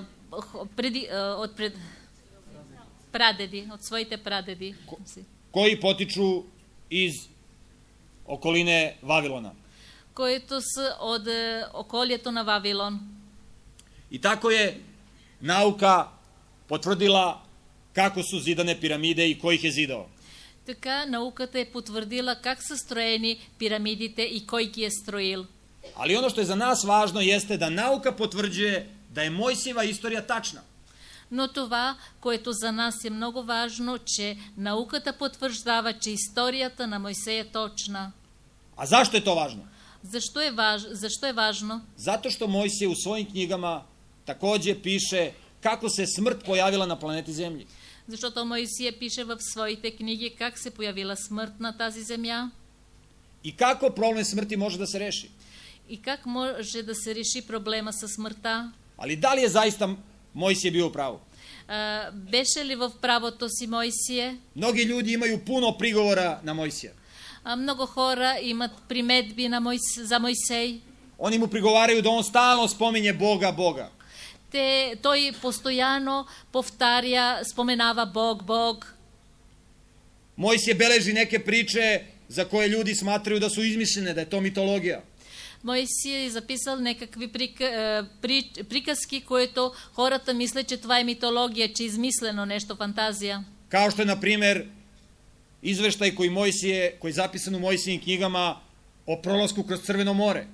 [SPEAKER 2] прадеди, от своите прадеди.
[SPEAKER 1] Koji potiču iz okoline Vavilona.
[SPEAKER 2] Които са от околието на Вавилон.
[SPEAKER 1] I tako je nauka potvrdila kako su zidane piramide i ko ih je zidao.
[SPEAKER 2] Така науката е потвърдила как са строени пирамидите и кой ги е строил.
[SPEAKER 1] Ali ono što je za nas važno jeste da nauka potvrđuje da je Mojsijeva istorija tačna.
[SPEAKER 2] Но това, което за нас е много важно, че науката потвърждава, че историята на Мойсей е точна.
[SPEAKER 1] A zašto je to važno?
[SPEAKER 2] Защо е важно?
[SPEAKER 1] Zato što Mojsije u svojim knjigama takođe piše kako se smrt pojavila na planeti Zemlji.
[SPEAKER 2] Защото Моисия пише в своите книги как се появила смърт на тази земя
[SPEAKER 1] I kako problem smrti može da se reši.
[SPEAKER 2] и как може да се реши проблема със смъртта.
[SPEAKER 1] Ali da li je zaista Mojsije bio u pravu?
[SPEAKER 2] Беше ли в правото си Моисие?
[SPEAKER 1] Mnogi ljudi imaju puno prigovora na Mojsija.
[SPEAKER 2] Много хора имат приметби за Мойсей.
[SPEAKER 1] Oni mu prigovaraju da on stalno spominje Boga.
[SPEAKER 2] Той постоянно повтаря, споменава Бог.
[SPEAKER 1] Mojsije beleži neke priče za koje ljudi smatraju da su izmišljene, da je to mitologija.
[SPEAKER 2] Моисия е записал някакви приказки, които хората мислят, че това е митология, че е измислено нещо, фантазия.
[SPEAKER 1] Kao što je, na primjer, izveštaj koji je zapisan u Mojsijim knjigama o prolasku kroz Crveno more.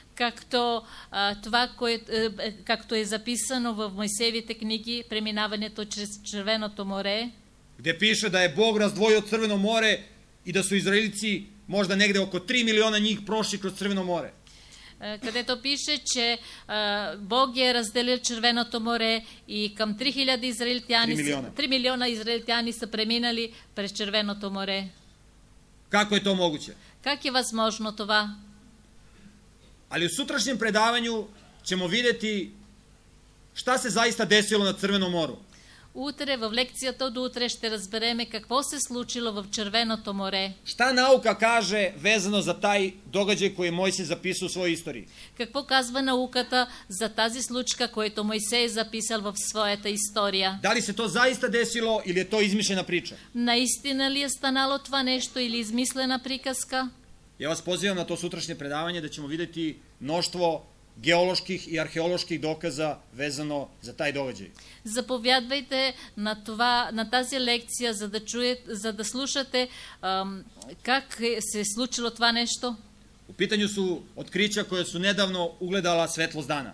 [SPEAKER 2] Както е записано в Мойсеевите книги, преминаването чрез Червеното море.
[SPEAKER 1] Gde piše da je Bog razdvojio Crveno more i da su Izraelici možda negde oko 3 miliona njih prošli kroz Crveno more.
[SPEAKER 2] Където пише, че Бог е разделил Червеното море и към 3000 израелтяни, 3 милиона израелтяни са преминали през Червеното море.
[SPEAKER 1] Kako je to moguće?
[SPEAKER 2] Как е възможно това?
[SPEAKER 1] Ali u sutrašnjem predavanju ćemo vidjeti šta se zaista desilo na Crvenom moru.
[SPEAKER 2] Утре, в лекцията от утре ще разбереме какво се случило в Червеното море.
[SPEAKER 1] Šta nauka kaže vezano za taj događaj koji je Mojsije zapisao u svojoj istoriji?
[SPEAKER 2] Какво казва науката за тази случка, който Мойсей е записал в своята история?
[SPEAKER 1] Da li se to zaista desilo ili je to izmišljena priča?
[SPEAKER 2] Наистина ли е станало това нещо или измислена приказка?
[SPEAKER 1] Ja vas pozivam na to sutrašnje predavanje da ćemo vidjeti mnoštvo geoloških i arheoloških dokaza vezano za taj događaj.
[SPEAKER 2] Заповядвайте на тази лекция, за да слушате как се е случило това нещо.
[SPEAKER 1] U pitanju su otkrića koja su nedavno ugledala svetlost dana.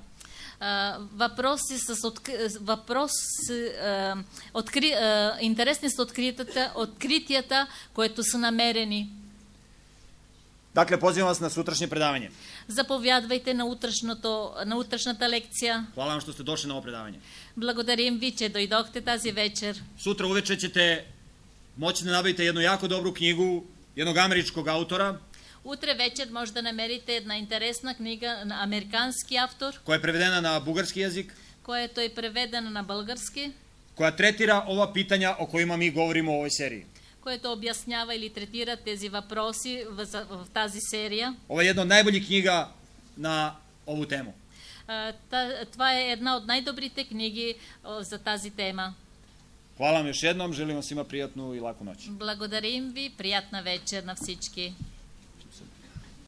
[SPEAKER 2] Интересни са откритията, които са намерени.
[SPEAKER 1] Dakle, pozivam vas na sutrašnje predavanje.
[SPEAKER 2] Заповядвайте на утрешната лекция.
[SPEAKER 1] Hvala vam što ste došli na ovo predavanje.
[SPEAKER 2] Благодарим ви, че дойдохте тази вечер.
[SPEAKER 1] Sutra uveče ćete moći da nabavite jednu jako dobru knjigu jednog američkog autora.
[SPEAKER 2] Утре вечер може да намерите една интересна книга на американски автор,
[SPEAKER 1] koja je prevedena na bugarski jezik.
[SPEAKER 2] която е преведена на български.
[SPEAKER 1] koja tretira ova pitanja o kojima mi govorimo u ovoj seriji.
[SPEAKER 2] което обяснява или третира тези въпроси в тази серия.
[SPEAKER 1] Ова е една от najboljih knjiga на ову тему.
[SPEAKER 2] Това е една от най-добрите книги за тази тема.
[SPEAKER 1] Hvala vam još jednom, želim vam svima prijatnu i laku noć.
[SPEAKER 2] Благодарим ви, приятна вечер на всички.